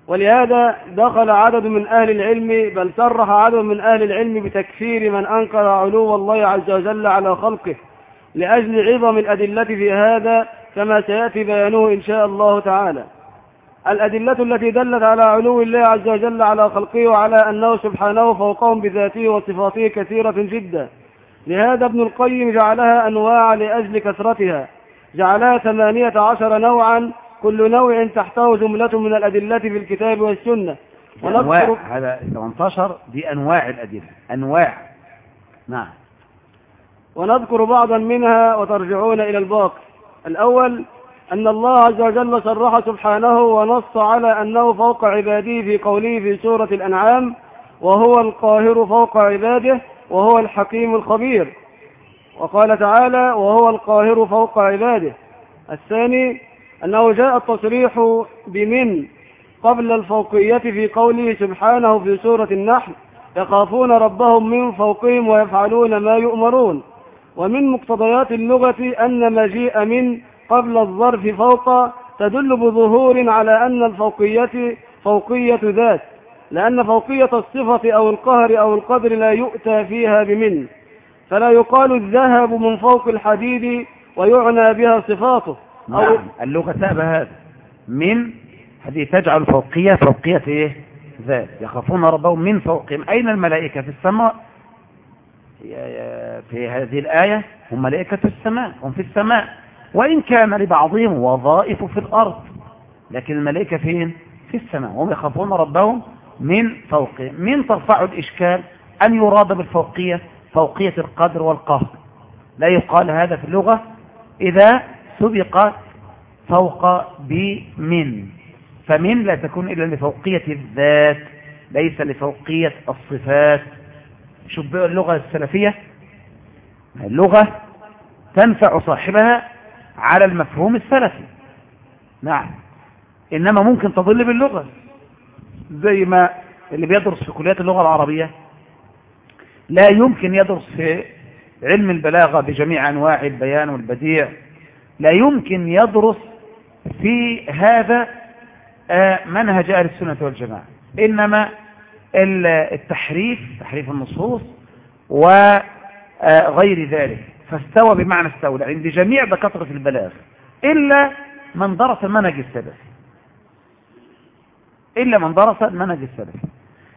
ولهذا دخل عدد من أهل العلم، بل صرح عدد من أهل العلم بتكفير من أنكر علو الله عز وجل على خلقه لأجل عظم الأدلة في هذا، كما سيأتي بيانه إن شاء الله تعالى. الأدلة التي دلت على علو الله عز وجل على خلقه وعلى أنه سبحانه فوقهم بذاته وصفاته كثيرة جدا. لهذا ابن القيم جعلها أنواع لأجل كثرتها، جعلها 18 نوعا، كل نوع تحته جملة من الأدلة في الكتاب والسنة. أنواع، هذا 18 دي أنواع الأدلة، أنواع. نعم. ونذكر بعضا منها وترجعون إلى الباقي. الأول أن الله عز وجل صرح سبحانه ونص على أنه فوق عباده في قوله في سورة الأنعام: وهو القاهر فوق عباده وهو الحكيم الخبير. وقال تعالى: وهو القاهر فوق عباده. الثاني أنه جاء التصريح بمن قبل الفوقية في قوله سبحانه في سورة النحل: يخافون ربهم من فوقهم ويفعلون ما يؤمرون. ومن مقتضيات اللغة أن مجيء من قبل الظرف فوق تدل بظهور على أن الفوقية فوقية ذات، لأن فوقية الصفة أو القهر أو القدر لا يؤتى فيها بمن، فلا يقال الذهب من فوق الحديد ويعنى بها صفاته. نعم. اللغة تأبى هذا. من هذه تجعل فوقية إيه؟ ذات. يخافون ربهم من فوقهم. أين الملائكة؟ في السماء. في هذه الآية هم ملائكة السماء، هم في السماء، وإن كان لبعضهم وظائف في الأرض، لكن الملائكة فين؟ في السماء. هم يخافون ربهم من فوقهم. من ترفع الإشكال أن يراد بالفوقية فوقية القدر والقهر. لا يقال هذا في اللغة إذا سبق فوق بمن، فمن لا تكون إلا لفوقية الذات ليس لفوقية الصفات. شوف بقى اللغة السلفية، اللغة تنفع صاحبها على المفهوم السلفي. نعم. إنما ممكن تضل باللغة، زي ما اللي بيدرس في كليات اللغة العربية لا يمكن يدرس في علم البلاغة بجميع أنواع البيان والبديع، لا يمكن يدرس في هذا منهج أهل السنة والجماعة. إنما التحريف، تحريف النصوص وغير ذلك، فاستوى بمعنى استولى عند جميع دكاترة البلاغ إلا من درس المنهج السلفي، إلا من درس المنهج السلفي.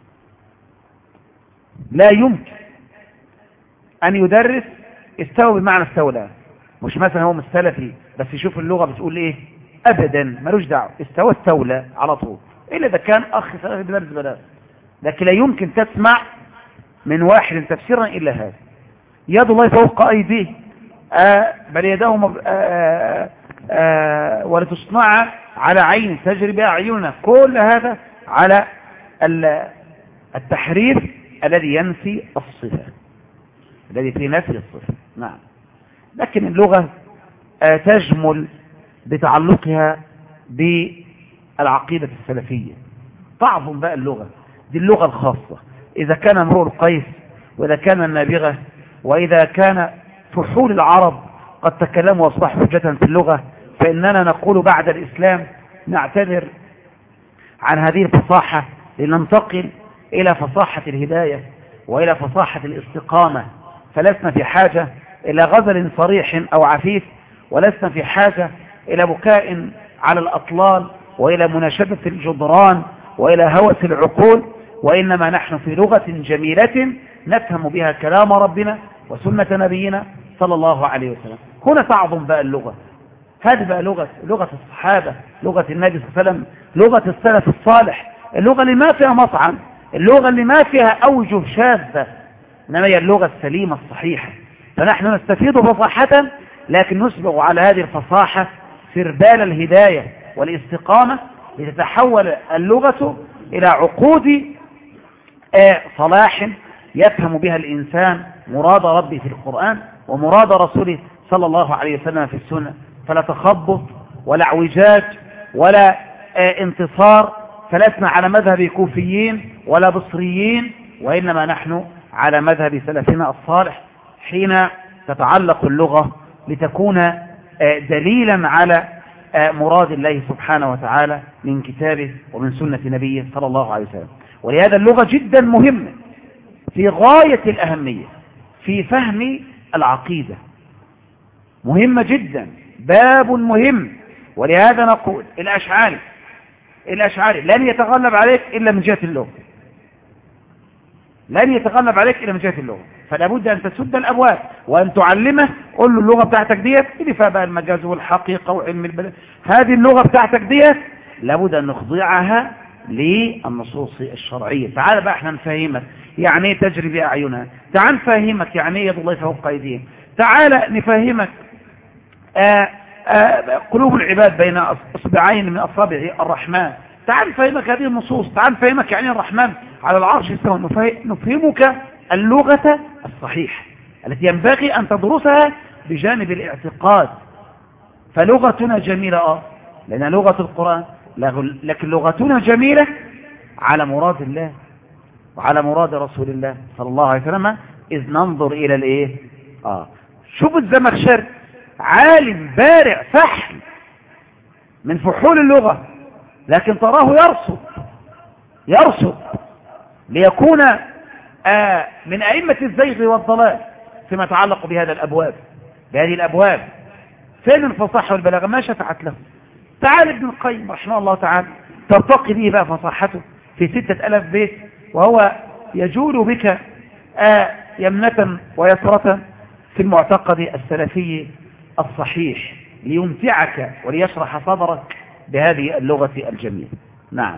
لا يمكن أن يدرس استوى بمعنى استولى. مش مثلا هو السلفي بس يشوف اللغة بتقول إيه، أبدا ملوش دعوة، استولى على طول، إلا إذا كان أخ سلفي بدرس بلاغ. لكن لا يمكن تسمع من واحد تفسيرا إلا هذا: يد الله فوق أيديه، بل يداه ولتصنع على عين تجري بأعيننا. كل هذا على التحريف الذي ينفي الصفة، الذي فيه نفي الصفة. نعم. لكن اللغة تجمل بتعلقها بالعقيدة السلفية. تعظم بقى اللغة دي، اللغة الخاصة. إذا كان امرؤ القيس، وإذا كان النابغة، وإذا كان فحول العرب قد تكلموا واصبحوا حجة في اللغة، فإننا نقول بعد الإسلام نعتذر عن هذه الفصاحة لننتقل إلى فصاحة الهداية وإلى فصاحة الاستقامة. فلسنا في حاجة إلى غزل صريح أو عفيف، ولسنا في حاجة إلى بكاء على الأطلال وإلى مناشدة الجدران وإلى هوس العقول، وإنما نحن في لغة جميلة نفهم بها كلام ربنا وسنة نبينا صلى الله عليه وسلم. هنا تعظم بقى اللغة. هذه بقى لغة الصحابة، لغة النبي صلى الله عليه وسلم، لغة السلف الصالح، اللغة اللي ما فيها مطعن، اللغة اللي ما فيها أوجه شاذة، إنما هي اللغة السليمة الصحيحة. فنحن نستفيد فصاحة، لكن نسبغ على هذه الفصاحة سربال الهداية والاستقامة، لتتحول اللغة إلى عقود صلاح يفهم بها الإنسان مراد ربه في القرآن ومراد رسوله صلى الله عليه وسلم في السنة. فلا تخبط ولا اعوجاج ولا انتصار. فلسنا على مذهب كوفيين ولا بصريين، وإنما نحن على مذهب سلفنا الصالح حين تتعلق اللغة لتكون دليلا على مراد الله سبحانه وتعالى من كتابه ومن سنة نبيه صلى الله عليه وسلم. ولهذا اللغة جدا مهمة في غاية الأهمية في فهم العقيدة، مهمة جدا، باب مهم. ولهذا نقول الأشعاري لن يتغلب عليك إلا من جهة اللغة، لن يتغلب عليك إلا من جهة اللغة. فلا بد أن تسد الأبواب وأن تعلمه. قل له اللغة بتاعتك ديت اللي فيها بقى المجاز والحقيقة وعلم البلد، هذه اللغة بتاعتك ديت لابد أن نخضعها للنصوص الشرعية. تعال بقى احنا نفهمك يعني ايه تجري بأعينها، تعال نفهمك يعني ايه يد الله فوق أيديهم، تعال نفهمك قلوب العباد بين أصبعين من أصابع الرحمن، تعال نفهمك هذه النصوص، تعال نفهمك يعني الرحمن على العرش استوى، نفهمك اللغة الصحيحة التي ينبغي أن تدرسها بجانب الاعتقاد. فلغتنا جميلة لأن لغة القرآن، لكن لغتنا جميلة على مراد الله وعلى مراد رسول الله صلى الله عليه وسلم. إذ ننظر إلى الإيه شوف الزمخشري عالم بارع فحل من فحول اللغة، لكن تراه يرصد ليكون من أئمة الزيغ والضلال فيما يتعلق بهذه الأبواب. فين الفصاحة والبلاغة؟ ما شفعت له. تعال ابن القيم رحمه الله تعالى ترتقي به بقى فصاحته في 6000 بيت، وهو يجول بك يمنة ويسرة في المعتقد السلفي الصحيح ليمتعك وليشرح صدرك بهذه اللغة الجميلة. نعم.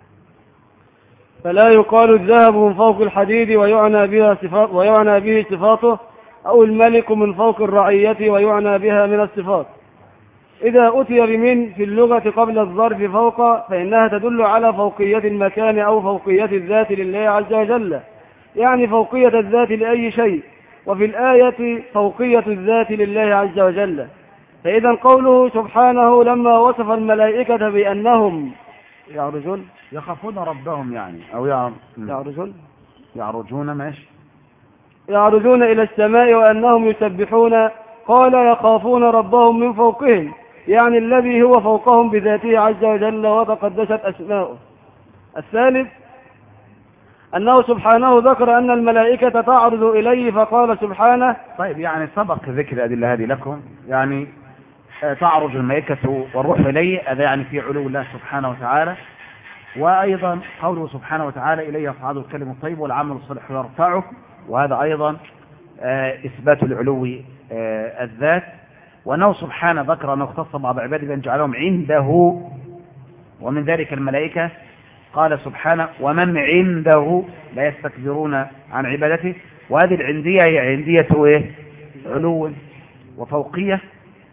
فلا يقال الذهب من فوق الحديد ويعنى به صفاته، أو الملك من فوق الرعية ويعنى بها من الصفات. إذا أتي بمن في اللغة قبل الظرف فوق فإنها تدل على فوقية المكان أو فوقية الذات لله عز وجل، يعني فوقية الذات لأي شيء، وفي الآية فوقية الذات لله عز وجل. فإذا قوله سبحانه لما وصف الملائكة بأنهم يخافون ربهم يعني أو يعرجون ماشي يعرجون إلى السماء وأنهم يسبحون، قال يخافون ربهم من فوقهم، يعني الذي هو فوقهم بذاته عز وجل وتقدست أسماؤه. الثالث أنه سبحانه ذكر أن الملائكة تعرض إليه فقال سبحانه. طيب يعني سبق ذكر الأدلة هذه لكم، يعني تعرج الملائكة والروح إليه، هذا يعني في علو الله سبحانه وتعالى. وأيضا قوله سبحانه وتعالى إليه يصعد الكلم الطيب والعمل الصالح يرفعه، وهذا أيضا إثبات العلو الذات. وأنه سبحانه ذكر أنه اختص بعض عباده بأن جعلهم عنده، ومن ذلك الملائكة. قال سبحانه ومن عنده لا يستكبرون عن عبادته، وهذه العندية هي عندية علو وفوقية.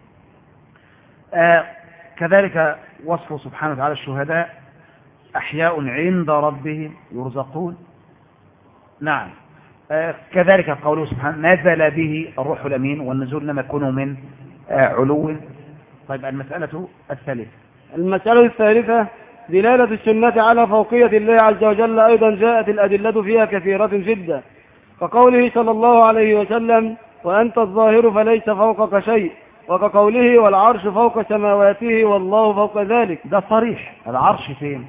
كذلك وصفه سبحانه وتعالى الشهداء أحياء عند ربهم يرزقون. نعم. كذلك قوله سبحانه نزل به الروح الأمين، والنزول لما يكون من علو. طيب المسألة الثالثة دلالة السنة على فوقية الله عز وجل. أيضا جاءت الأدلة فيها كثيرة جدا، كقوله صلى الله عليه وسلم وأنت الظاهر فليس فوقك شيء، وكقوله والعرش فوق سماواته والله فوق ذلك. ده صريح. العرش فين؟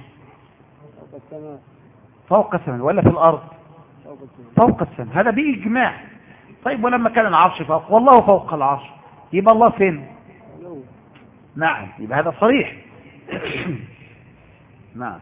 فوق السماء ولا في الأرض؟ فوق السماء، هذا بإجماع. طيب ولما كان العرش فوق والله فوق العرش، يبقى الله فين؟ نعم، يبقى هذا صريح. نعم.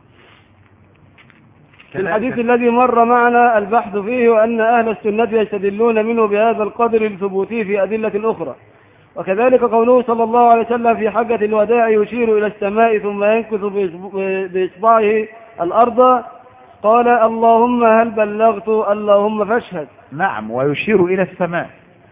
في الحديث الذي مر معنا البحث فيه، وأن أهل السنة يستدلون منه بهذا القدر لثبوته في أدلة أخرى. وكذلك قوله صلى الله عليه وسلم في حجة الوداع يشير إلى السماء ثم ينكث بإصبعه الأرض، قال اللهم هل بلغت اللهم فاشهد. نعم، ويشير إلى السماء،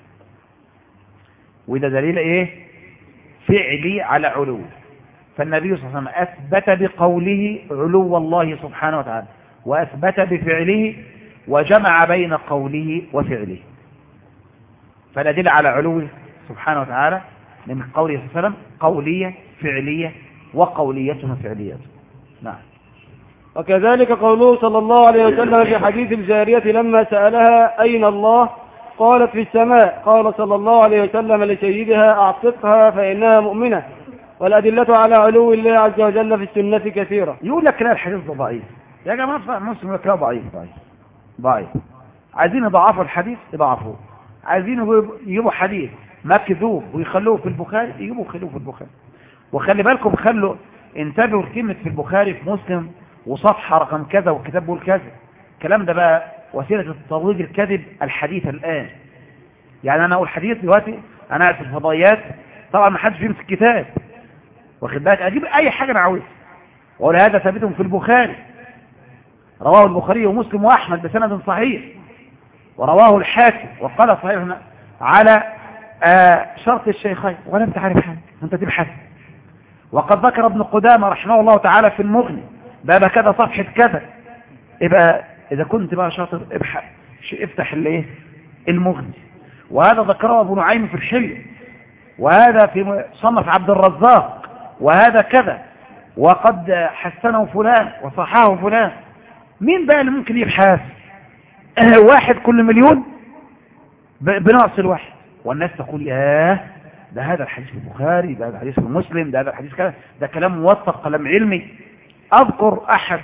وده دليل فعلي على علو. فالنبي صلى الله عليه وسلم أثبت بقوله علو الله سبحانه وتعالى، وأثبت بفعله، وجمع بين قوله وفعله. فالأدلة على علوه سبحانه وتعالى من قوله صلى الله عليه وسلم قولية فعلية وقولية وفعلية. نعم. وكذلك قوله صلى الله عليه وسلم في حديث الجارية لما سألها أين الله قالت في السماء، قال صلى الله عليه وسلم لسيدها أعتقها فإنها مؤمنة. والأدلة على علو الله عز وجل في السنة كثيرة. يقول لك لا الحديث ده ضعيف يا جماعة، مسلم يقول لك لا ضعيف. عايزين يضعفوا الحديث يضعفوه، عايزين يجيبوا حديث مكذوب ويخلوه في البخاري يخلوه في البخاري. وخلي بالكم انتبهوا لكلمة في البخاري في مسلم وصفحة رقم كذا والكتاب بيقول كذا. الكلام ده بقى وسيلة الترويج الكذب الحديثة الآن. يعني أنا أقول حديث دلوقتي أنا قاعد في الفضائيات، طبعا ما حدش بيمسك كتاب، واخد بالك، أجيب أي حاجة أنا عاوزها وأقول هذا ثابت في البخاري، رواه البخاري ومسلم وأحمد بسند صحيح، ورواه الحاكم وقال صحيح على شرط الشيخين، ولا أنت عارف حاجة، أنت تبحث. وقد ذكر ابن قدامة رحمه الله تعالى في المغني باب كذا صفحة كذا. يبقى إذا كنت بقى شاطر افتح المغني. وهذا ذكره ابو نعيم في الحلية، وهذا في صنف عبد الرزاق، وهذا كذا، وقد حسنه فلان وصححه فلان. مين بقى اللي ممكن يبحث؟ واحد كل مليون بنقص الواحد، والناس تقول ده هذا الحديث في البخاري، ده هذا الحديث في مسلم، ده هذا الحديث كذا، ده كلام موثق كلام علمي. أذكر أحد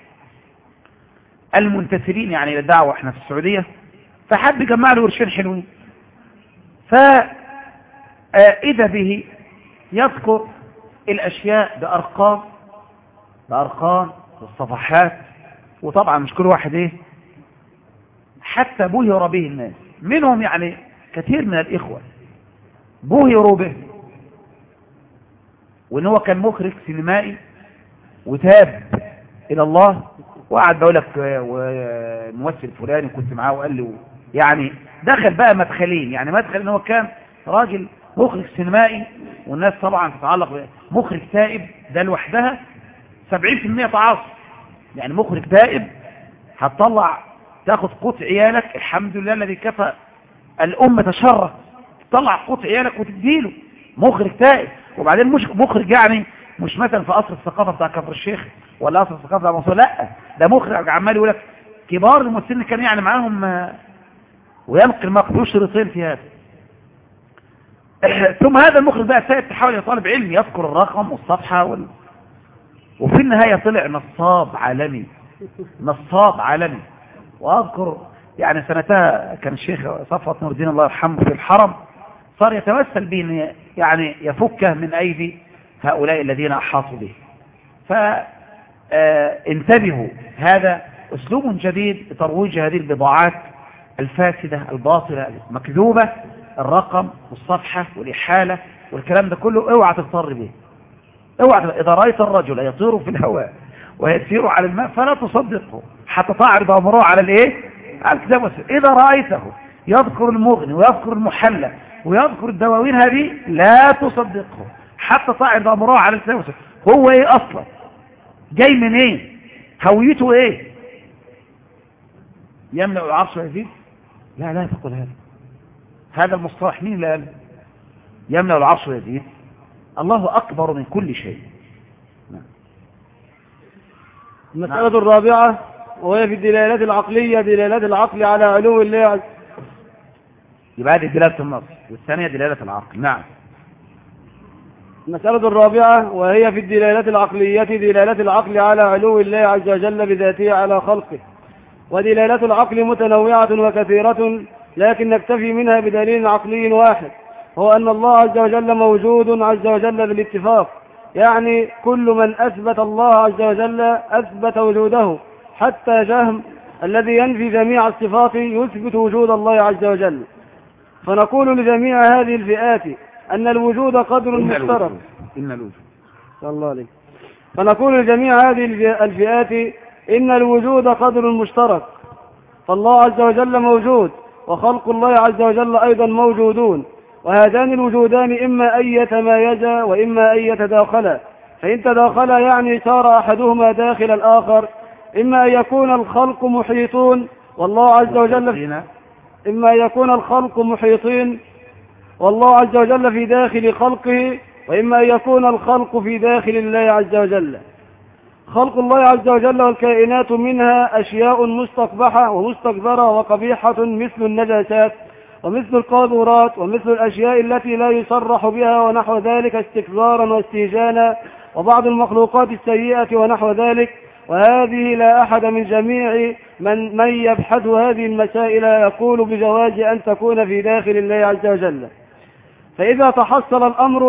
المنتسبين يعني للدعوة احنا في السعودية، فحب يجمع له قرشين حلوين، فإذا به يذكر الأشياء بأرقام والصفحات، وطبعا مش كل واحد حتى بهر به الناس منهم، يعني كثير من الإخوة بهروا به، وإن هو كان مخرج سينمائي وتاب إلى الله. وقعد بقول لك والممثل فلاني كنت معاه وقال لي يعني دخل بقى مدخلين، يعني مدخل ان هو كان راجل مخرج سينمائي، والناس طبعا تتعلق مخرج تائب، ده لوحدها 70% تعاصي. يعني مخرج تائب هتطلع تاخد قوت عيالك، الحمد لله الذي كفى الأمة شره، تطلع قوت عيالك وتديله مخرج تائب. وبعدين مش مخرج يعني مش مثلا في قصر الثقافة بتاع كفر الشيخ ولا قصر الثقافة بتاع مصر، لا، ده مخرج عمال يقول لك كبار الممثلين كان يعني معاهم، وينقل ما يشرطين في هذا. ثم هذا المخرج بقى سائد تحاول يطالب علم، يذكر الرقم والصفحة وفي النهاية طلع نصاب عالمي. وأذكر يعني سنتها كان الشيخ صفوت نور الدين الله يرحمه في الحرم، صار يتمثل به يعني يفكه من أيدي هؤلاء الذين أحاطوا به. فانتبهوا، هذا أسلوب جديد لترويج هذه البضاعات الفاسدة الباطلة المكذوبة، الرقم والصفحة والإحالة والكلام ده كله اوعى تغتر به. اوعى، إذا رأيت الرجل يطير في الهواء ويسير على الماء فلا تصدقه حتى تعرض أمره على على الكتاب والسنة. إذا رأيته يذكر المغني ويذكر المحلى ويذكر الدواوين هذه لا تصدقه حتى تعرض أمره على الكتاب والسنة. هو أصلا جاي منين؟ هويته يملأ العرش ويزيد؟ لا تقول هذا المصطلح مين اللي قال يملأ العرش ويزيد؟ الله أكبر من كل شيء. المسألة الرابعة وهي في الدلالات العقلية، دلالات العقل على علو الله. يبقى هذه دلالة النص، والثانية دلالة العقل. نعم. المسألة الرابعة وهي في الدلالات العقلية، دلالات العقل على علو الله عز وجل بذاته على خلقه. ودلالات العقل متنوعة وكثيرة، لكن نكتفي منها بدليل عقلي واحد، هو أن الله عز وجل موجود عز وجل بالاتفاق. يعني كل من أثبت الله عز وجل أثبت وجوده، حتى جهم الذي ينفي جميع الصفات يثبت وجود الله عز وجل. فنقول لجميع هذه الفئات أن الوجود قدر مشترك. الله عليك. فنقول لجميع هذه الفئات إن الوجود قدر مشترك، فالله عز وجل موجود، وخلق الله عز وجل أيضا موجودون، وهذان الوجودان إما أن يتمايزا وإما أن يتداخلا. فإن تداخلا يعني صار أحدهما داخل الآخر. إما أن يكون الخلق محيطون والله عز وجل إما أن يكون الخلق محيطين والله عز وجل في داخل خلقه، وإما أن يكون الخلق في داخل الله عز وجل. خلق الله عز وجل والكائنات منها أشياء مستقبحة ومستكبرة وقبيحة مثل النجاسات، ومثل القاذورات ومثل الأشياء التي لا يصرح بها ونحو ذلك استكبارا واستهجانا، وبعض المخلوقات السيئة ونحو ذلك. وهذه لا أحد من جميع من يبحث هذه المسائل يقول بجواز أن تكون في داخل الله عز وجل. فإذا تحصل الأمر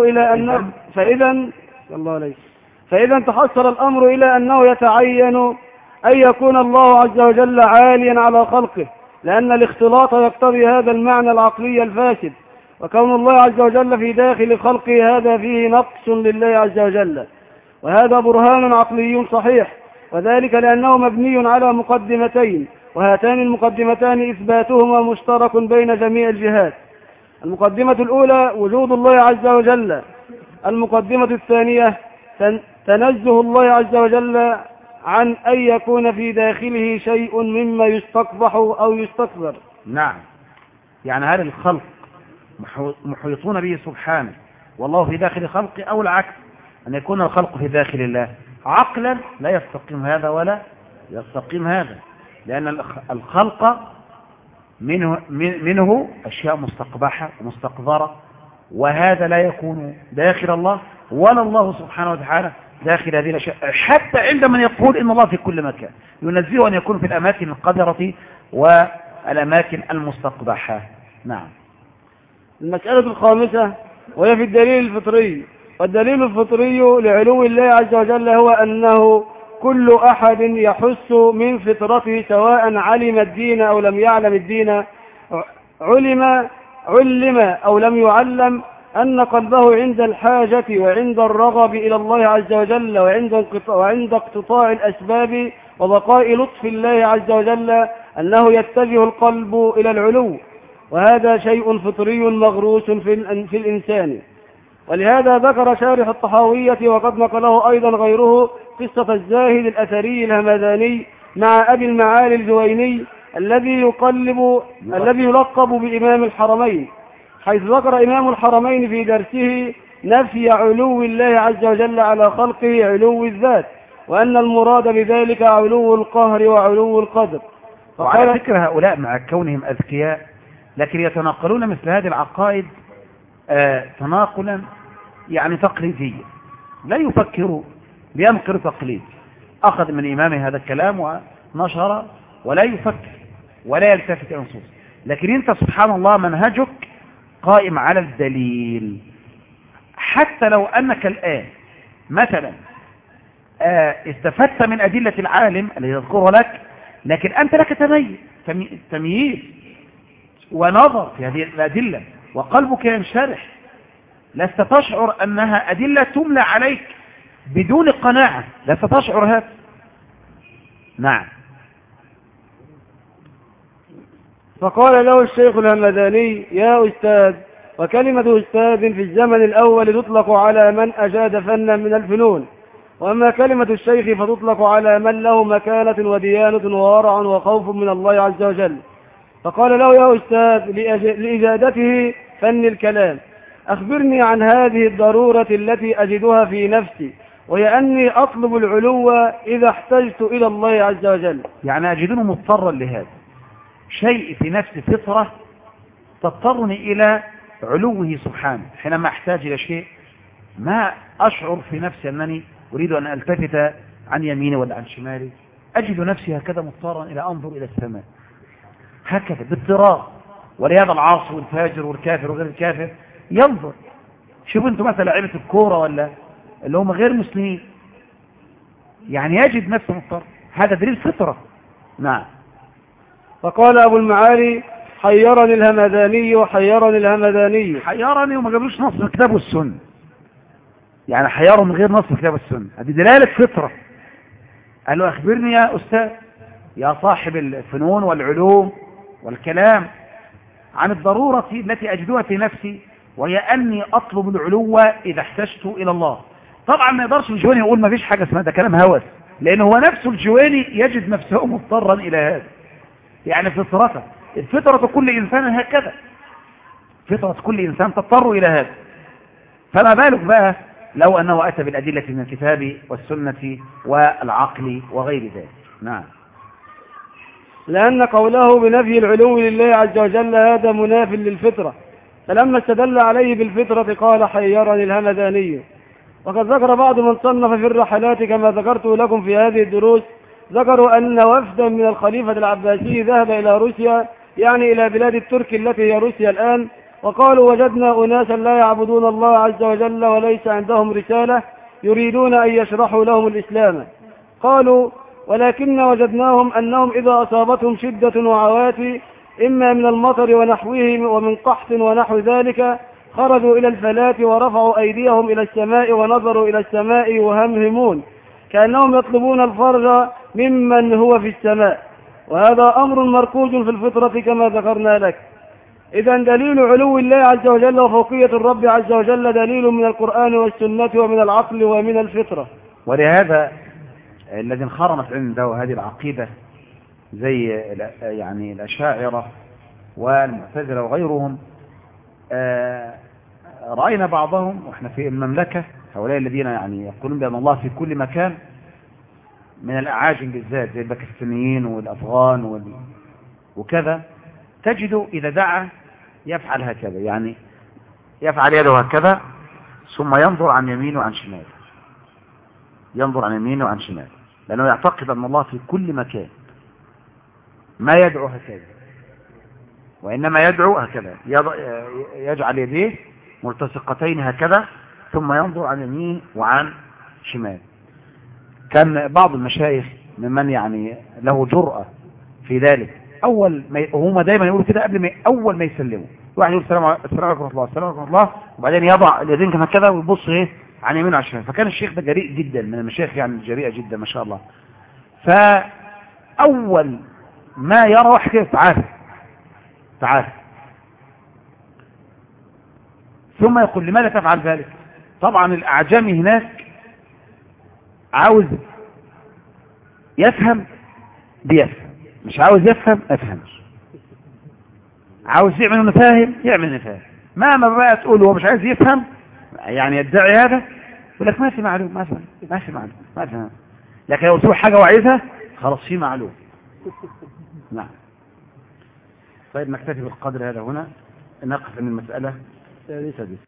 إلى أنه يتعين أن يكون الله عز وجل عاليا على خلقه، لأن الاختلاط يقتضي هذا المعنى العقلي الفاسد، وكون الله عز وجل في داخل خلقه هذا فيه نقص لله عز وجل، وهذا برهان عقلي صحيح، وذلك لأنه مبني على مقدمتين، وهاتان المقدمتان إثباتهما مشترك بين جميع الجهات. المقدمة الأولى وجود الله عز وجل، المقدمة الثانية تنزه الله عز وجل عن أن يكون في داخله شيء مما يستقبح أو يستكبر. نعم، يعني هل الخلق محيطون به سبحانه والله في داخل خلقه، أو العكس أن يكون الخلق في داخل الله؟ عقلا لا يستقيم هذا ولا يستقيم هذا، لأن الخلق منه أشياء مستقبحة ومستقذرة، وهذا لا يكون داخل الله ولا الله سبحانه وتعالى داخل هذه الأشياء، حتى عند من يقول إن الله في كل مكان، ينزيه أن يكون في الأماكن القذرة والأماكن المستقبحة. نعم. المسألة الخامسة وهي في الدليل الفطري، والدليل الفطري لعلو الله عز وجل هو أنه كل أحد يحس من فطرته سواء علم الدين أو لم يعلم الدين، علم أو لم يعلم، أن قلبه عند الحاجة وعند الرغب إلى الله عز وجل وعند اقتطاع الأسباب وبقاء لطف الله عز وجل أنه يتجه القلب إلى العلو، وهذا شيء فطري مغروس في الإنسان. ولهذا ذكر شارح الطحاوية وقد نقله أيضا غيره قصة الزاهد الأثري الهمداني مع أبي المعالي الجويني الذي يلقب بإمام الحرمين، حيث ذكر إمام الحرمين في درسه نفي علو الله عز وجل على خلقه علو الذات، وأن المراد بذلك علو القهر وعلو القدر. وعلى فكرة هؤلاء مع كونهم أذكياء لكن يتناقلون مثل هذه العقائد تناقلا يعني تقليديا، لا يفكروا بينقر تقليد، أخذ من إمامه هذا الكلام ونشر ولا يفكر ولا يلتفت إلى النصوص. لكن أنت سبحان الله منهجك قائم على الدليل، حتى لو أنك الآن مثلا استفدت من أدلة العالم الذي يذكره لك، لكن أنت لك تمييز ونظر في هذه الأدلة وقلبك ينشرح، لست تشعر أنها أدلة تملى عليك بدون قناعة، لست تشعر هذا. نعم. فقال له الشيخ الهمداني: يا أستاذ، وكلمة أستاذ في الزمن الأول تطلق على من أجاد فنا من الفنون، وأما كلمة الشيخ فتطلق على من له مكانة وديانة وورع وخوف من الله عز وجل. فقال له: يا أستاذ، لإجادته فن الكلام، أخبرني عن هذه الضرورة التي أجدها في نفسي، وهي أني أطلب العلو إذا احتجت إلى الله عز وجل. يعني أجدني مضطرا لهذا، شيء في نفسي فطرة تضطرني إلى علوه سبحانه، حينما أحتاج إلى شيء ما أشعر في نفسي أنني أريد أن ألتفت عن يميني ولا عن شمالي، أجد نفسي هكذا مضطرا إلى أنظر إلى السماء هكذا باضطرار. ولهذا العاصي والفاجر والكافر وغير الكافر ينظر. شوفوا انتم مثلا لعيبه الكوره ولا اللي هم غير مسلمين، يعني يجد نفسه مضطر، هذا دليل فطره. نعم. فقال أبو المعالي: حيرني الهمداني وحيرني الهمداني. حيرني وما جابلوش نص من الكتاب والسنه، يعني حيره من غير نص من الكتاب والسنه، هذه دلاله فطره. قال له: أخبرني يا أستاذ يا صاحب الفنون والعلوم والكلام عن الضرورة التي أجدها في نفسي، وهي أني أطلب العلو إذا احتجت إلى الله. طبعا ما يقدرش الجواني يقول ما فيش حاجة اسمها ده، كلام هوس، لأنه هو نفسه الجواني يجد نفسه مضطرا إلى هذا، يعني فطرته. الفطرة كل إنسان هكذا، فطرة كل إنسان تضطر إلى هذا، فما بالك بقى لو أنه أتى بالأدلة من الكتاب والسنة والعقل وغير ذلك. نعم. لأن قوله بنفي العلو لله عز وجل هذا مناف للفطرة، فلما استدل عليه بالفطرة قال حيرني الهمداني. وقد ذكر بعض من صنف في الرحلات كما ذكرت لكم في هذه الدروس، ذكروا أن وفدا من الخليفة العباسي ذهب إلى روسيا، يعني إلى بلاد الترك التي هي روسيا الآن، وقالوا وجدنا أناسا لا يعبدون الله عز وجل وليس عندهم رسالة يريدون أن يشرحوا لهم الإسلام. قالوا ولكن وجدناهم أنهم إذا أصابتهم شدة وعواتي إما من المطر ونحوه ومن قحط ونحو ذلك خرجوا إلى الفلاة ورفعوا أيديهم إلى السماء ونظروا إلى السماء يهمهمون كأنهم يطلبون الفرج ممن هو في السماء، وهذا أمر مركوز في الفطرة كما ذكرنا لك. إذن دليل علو الله عز وجل وفوقية الرب عز وجل دليل من القرآن والسنة ومن العقل ومن الفطرة. ولهذا الذي انخرمت عنده هذه العقيدة زي يعني الأشاعرة والمعتزلة وغيرهم، رأينا بعضهم وإحنا في المملكة، هؤلاء الذين يعني يقولون بأن الله في كل مكان من الأعاجم بالذات زي الباكستانيين والأفغان وكذا، تجد إذا دعا يفعل هكذا، يعني يفعل يده هكذا ثم ينظر عن يمينه وعن شماله، ينظر عن يمينه وعن شماله، لأنه يعتقد أن الله في كل مكان، ما يدعو هكذا وإنما يدعو هكذا، يجعل يديه ملتصقتين هكذا ثم ينظر عن يمين وعن شمال. كان بعض المشايخ ممن يعني له جرأة في ذلك، هم دايما يقولوا كده قبل ما أول ما يسلموا، واحد يقول السلام عليكم ورحمة الله، السلام عليكم ورحمة الله، وبعدين يضع اليدين كما كذا ويبص عن يمين وعن شمال. فكان الشيخ ده جريء جدا، من المشايخ يعني جريئة جدا ما شاء الله. فأول ما يرى واحد كده تعال ثم يقول لماذا تفعل ذلك؟ طبعا الأعجمي هناك عاوز يفهم بيفهم، مش عاوز يفهم ما يفهمش، عاوز يعمل انه فاهم يعمل انه فاهم، مهما بقى تقول هو مش عايز يفهم يعني يدعي هذا، يقول لك ما في معلوم، ما في معلوم. لكن لو تقول حاجه وعايزها خلاص في معلوم. نعم. طيب نكتفي بالقدر هذا هنا، نقف من المسألة السادسة.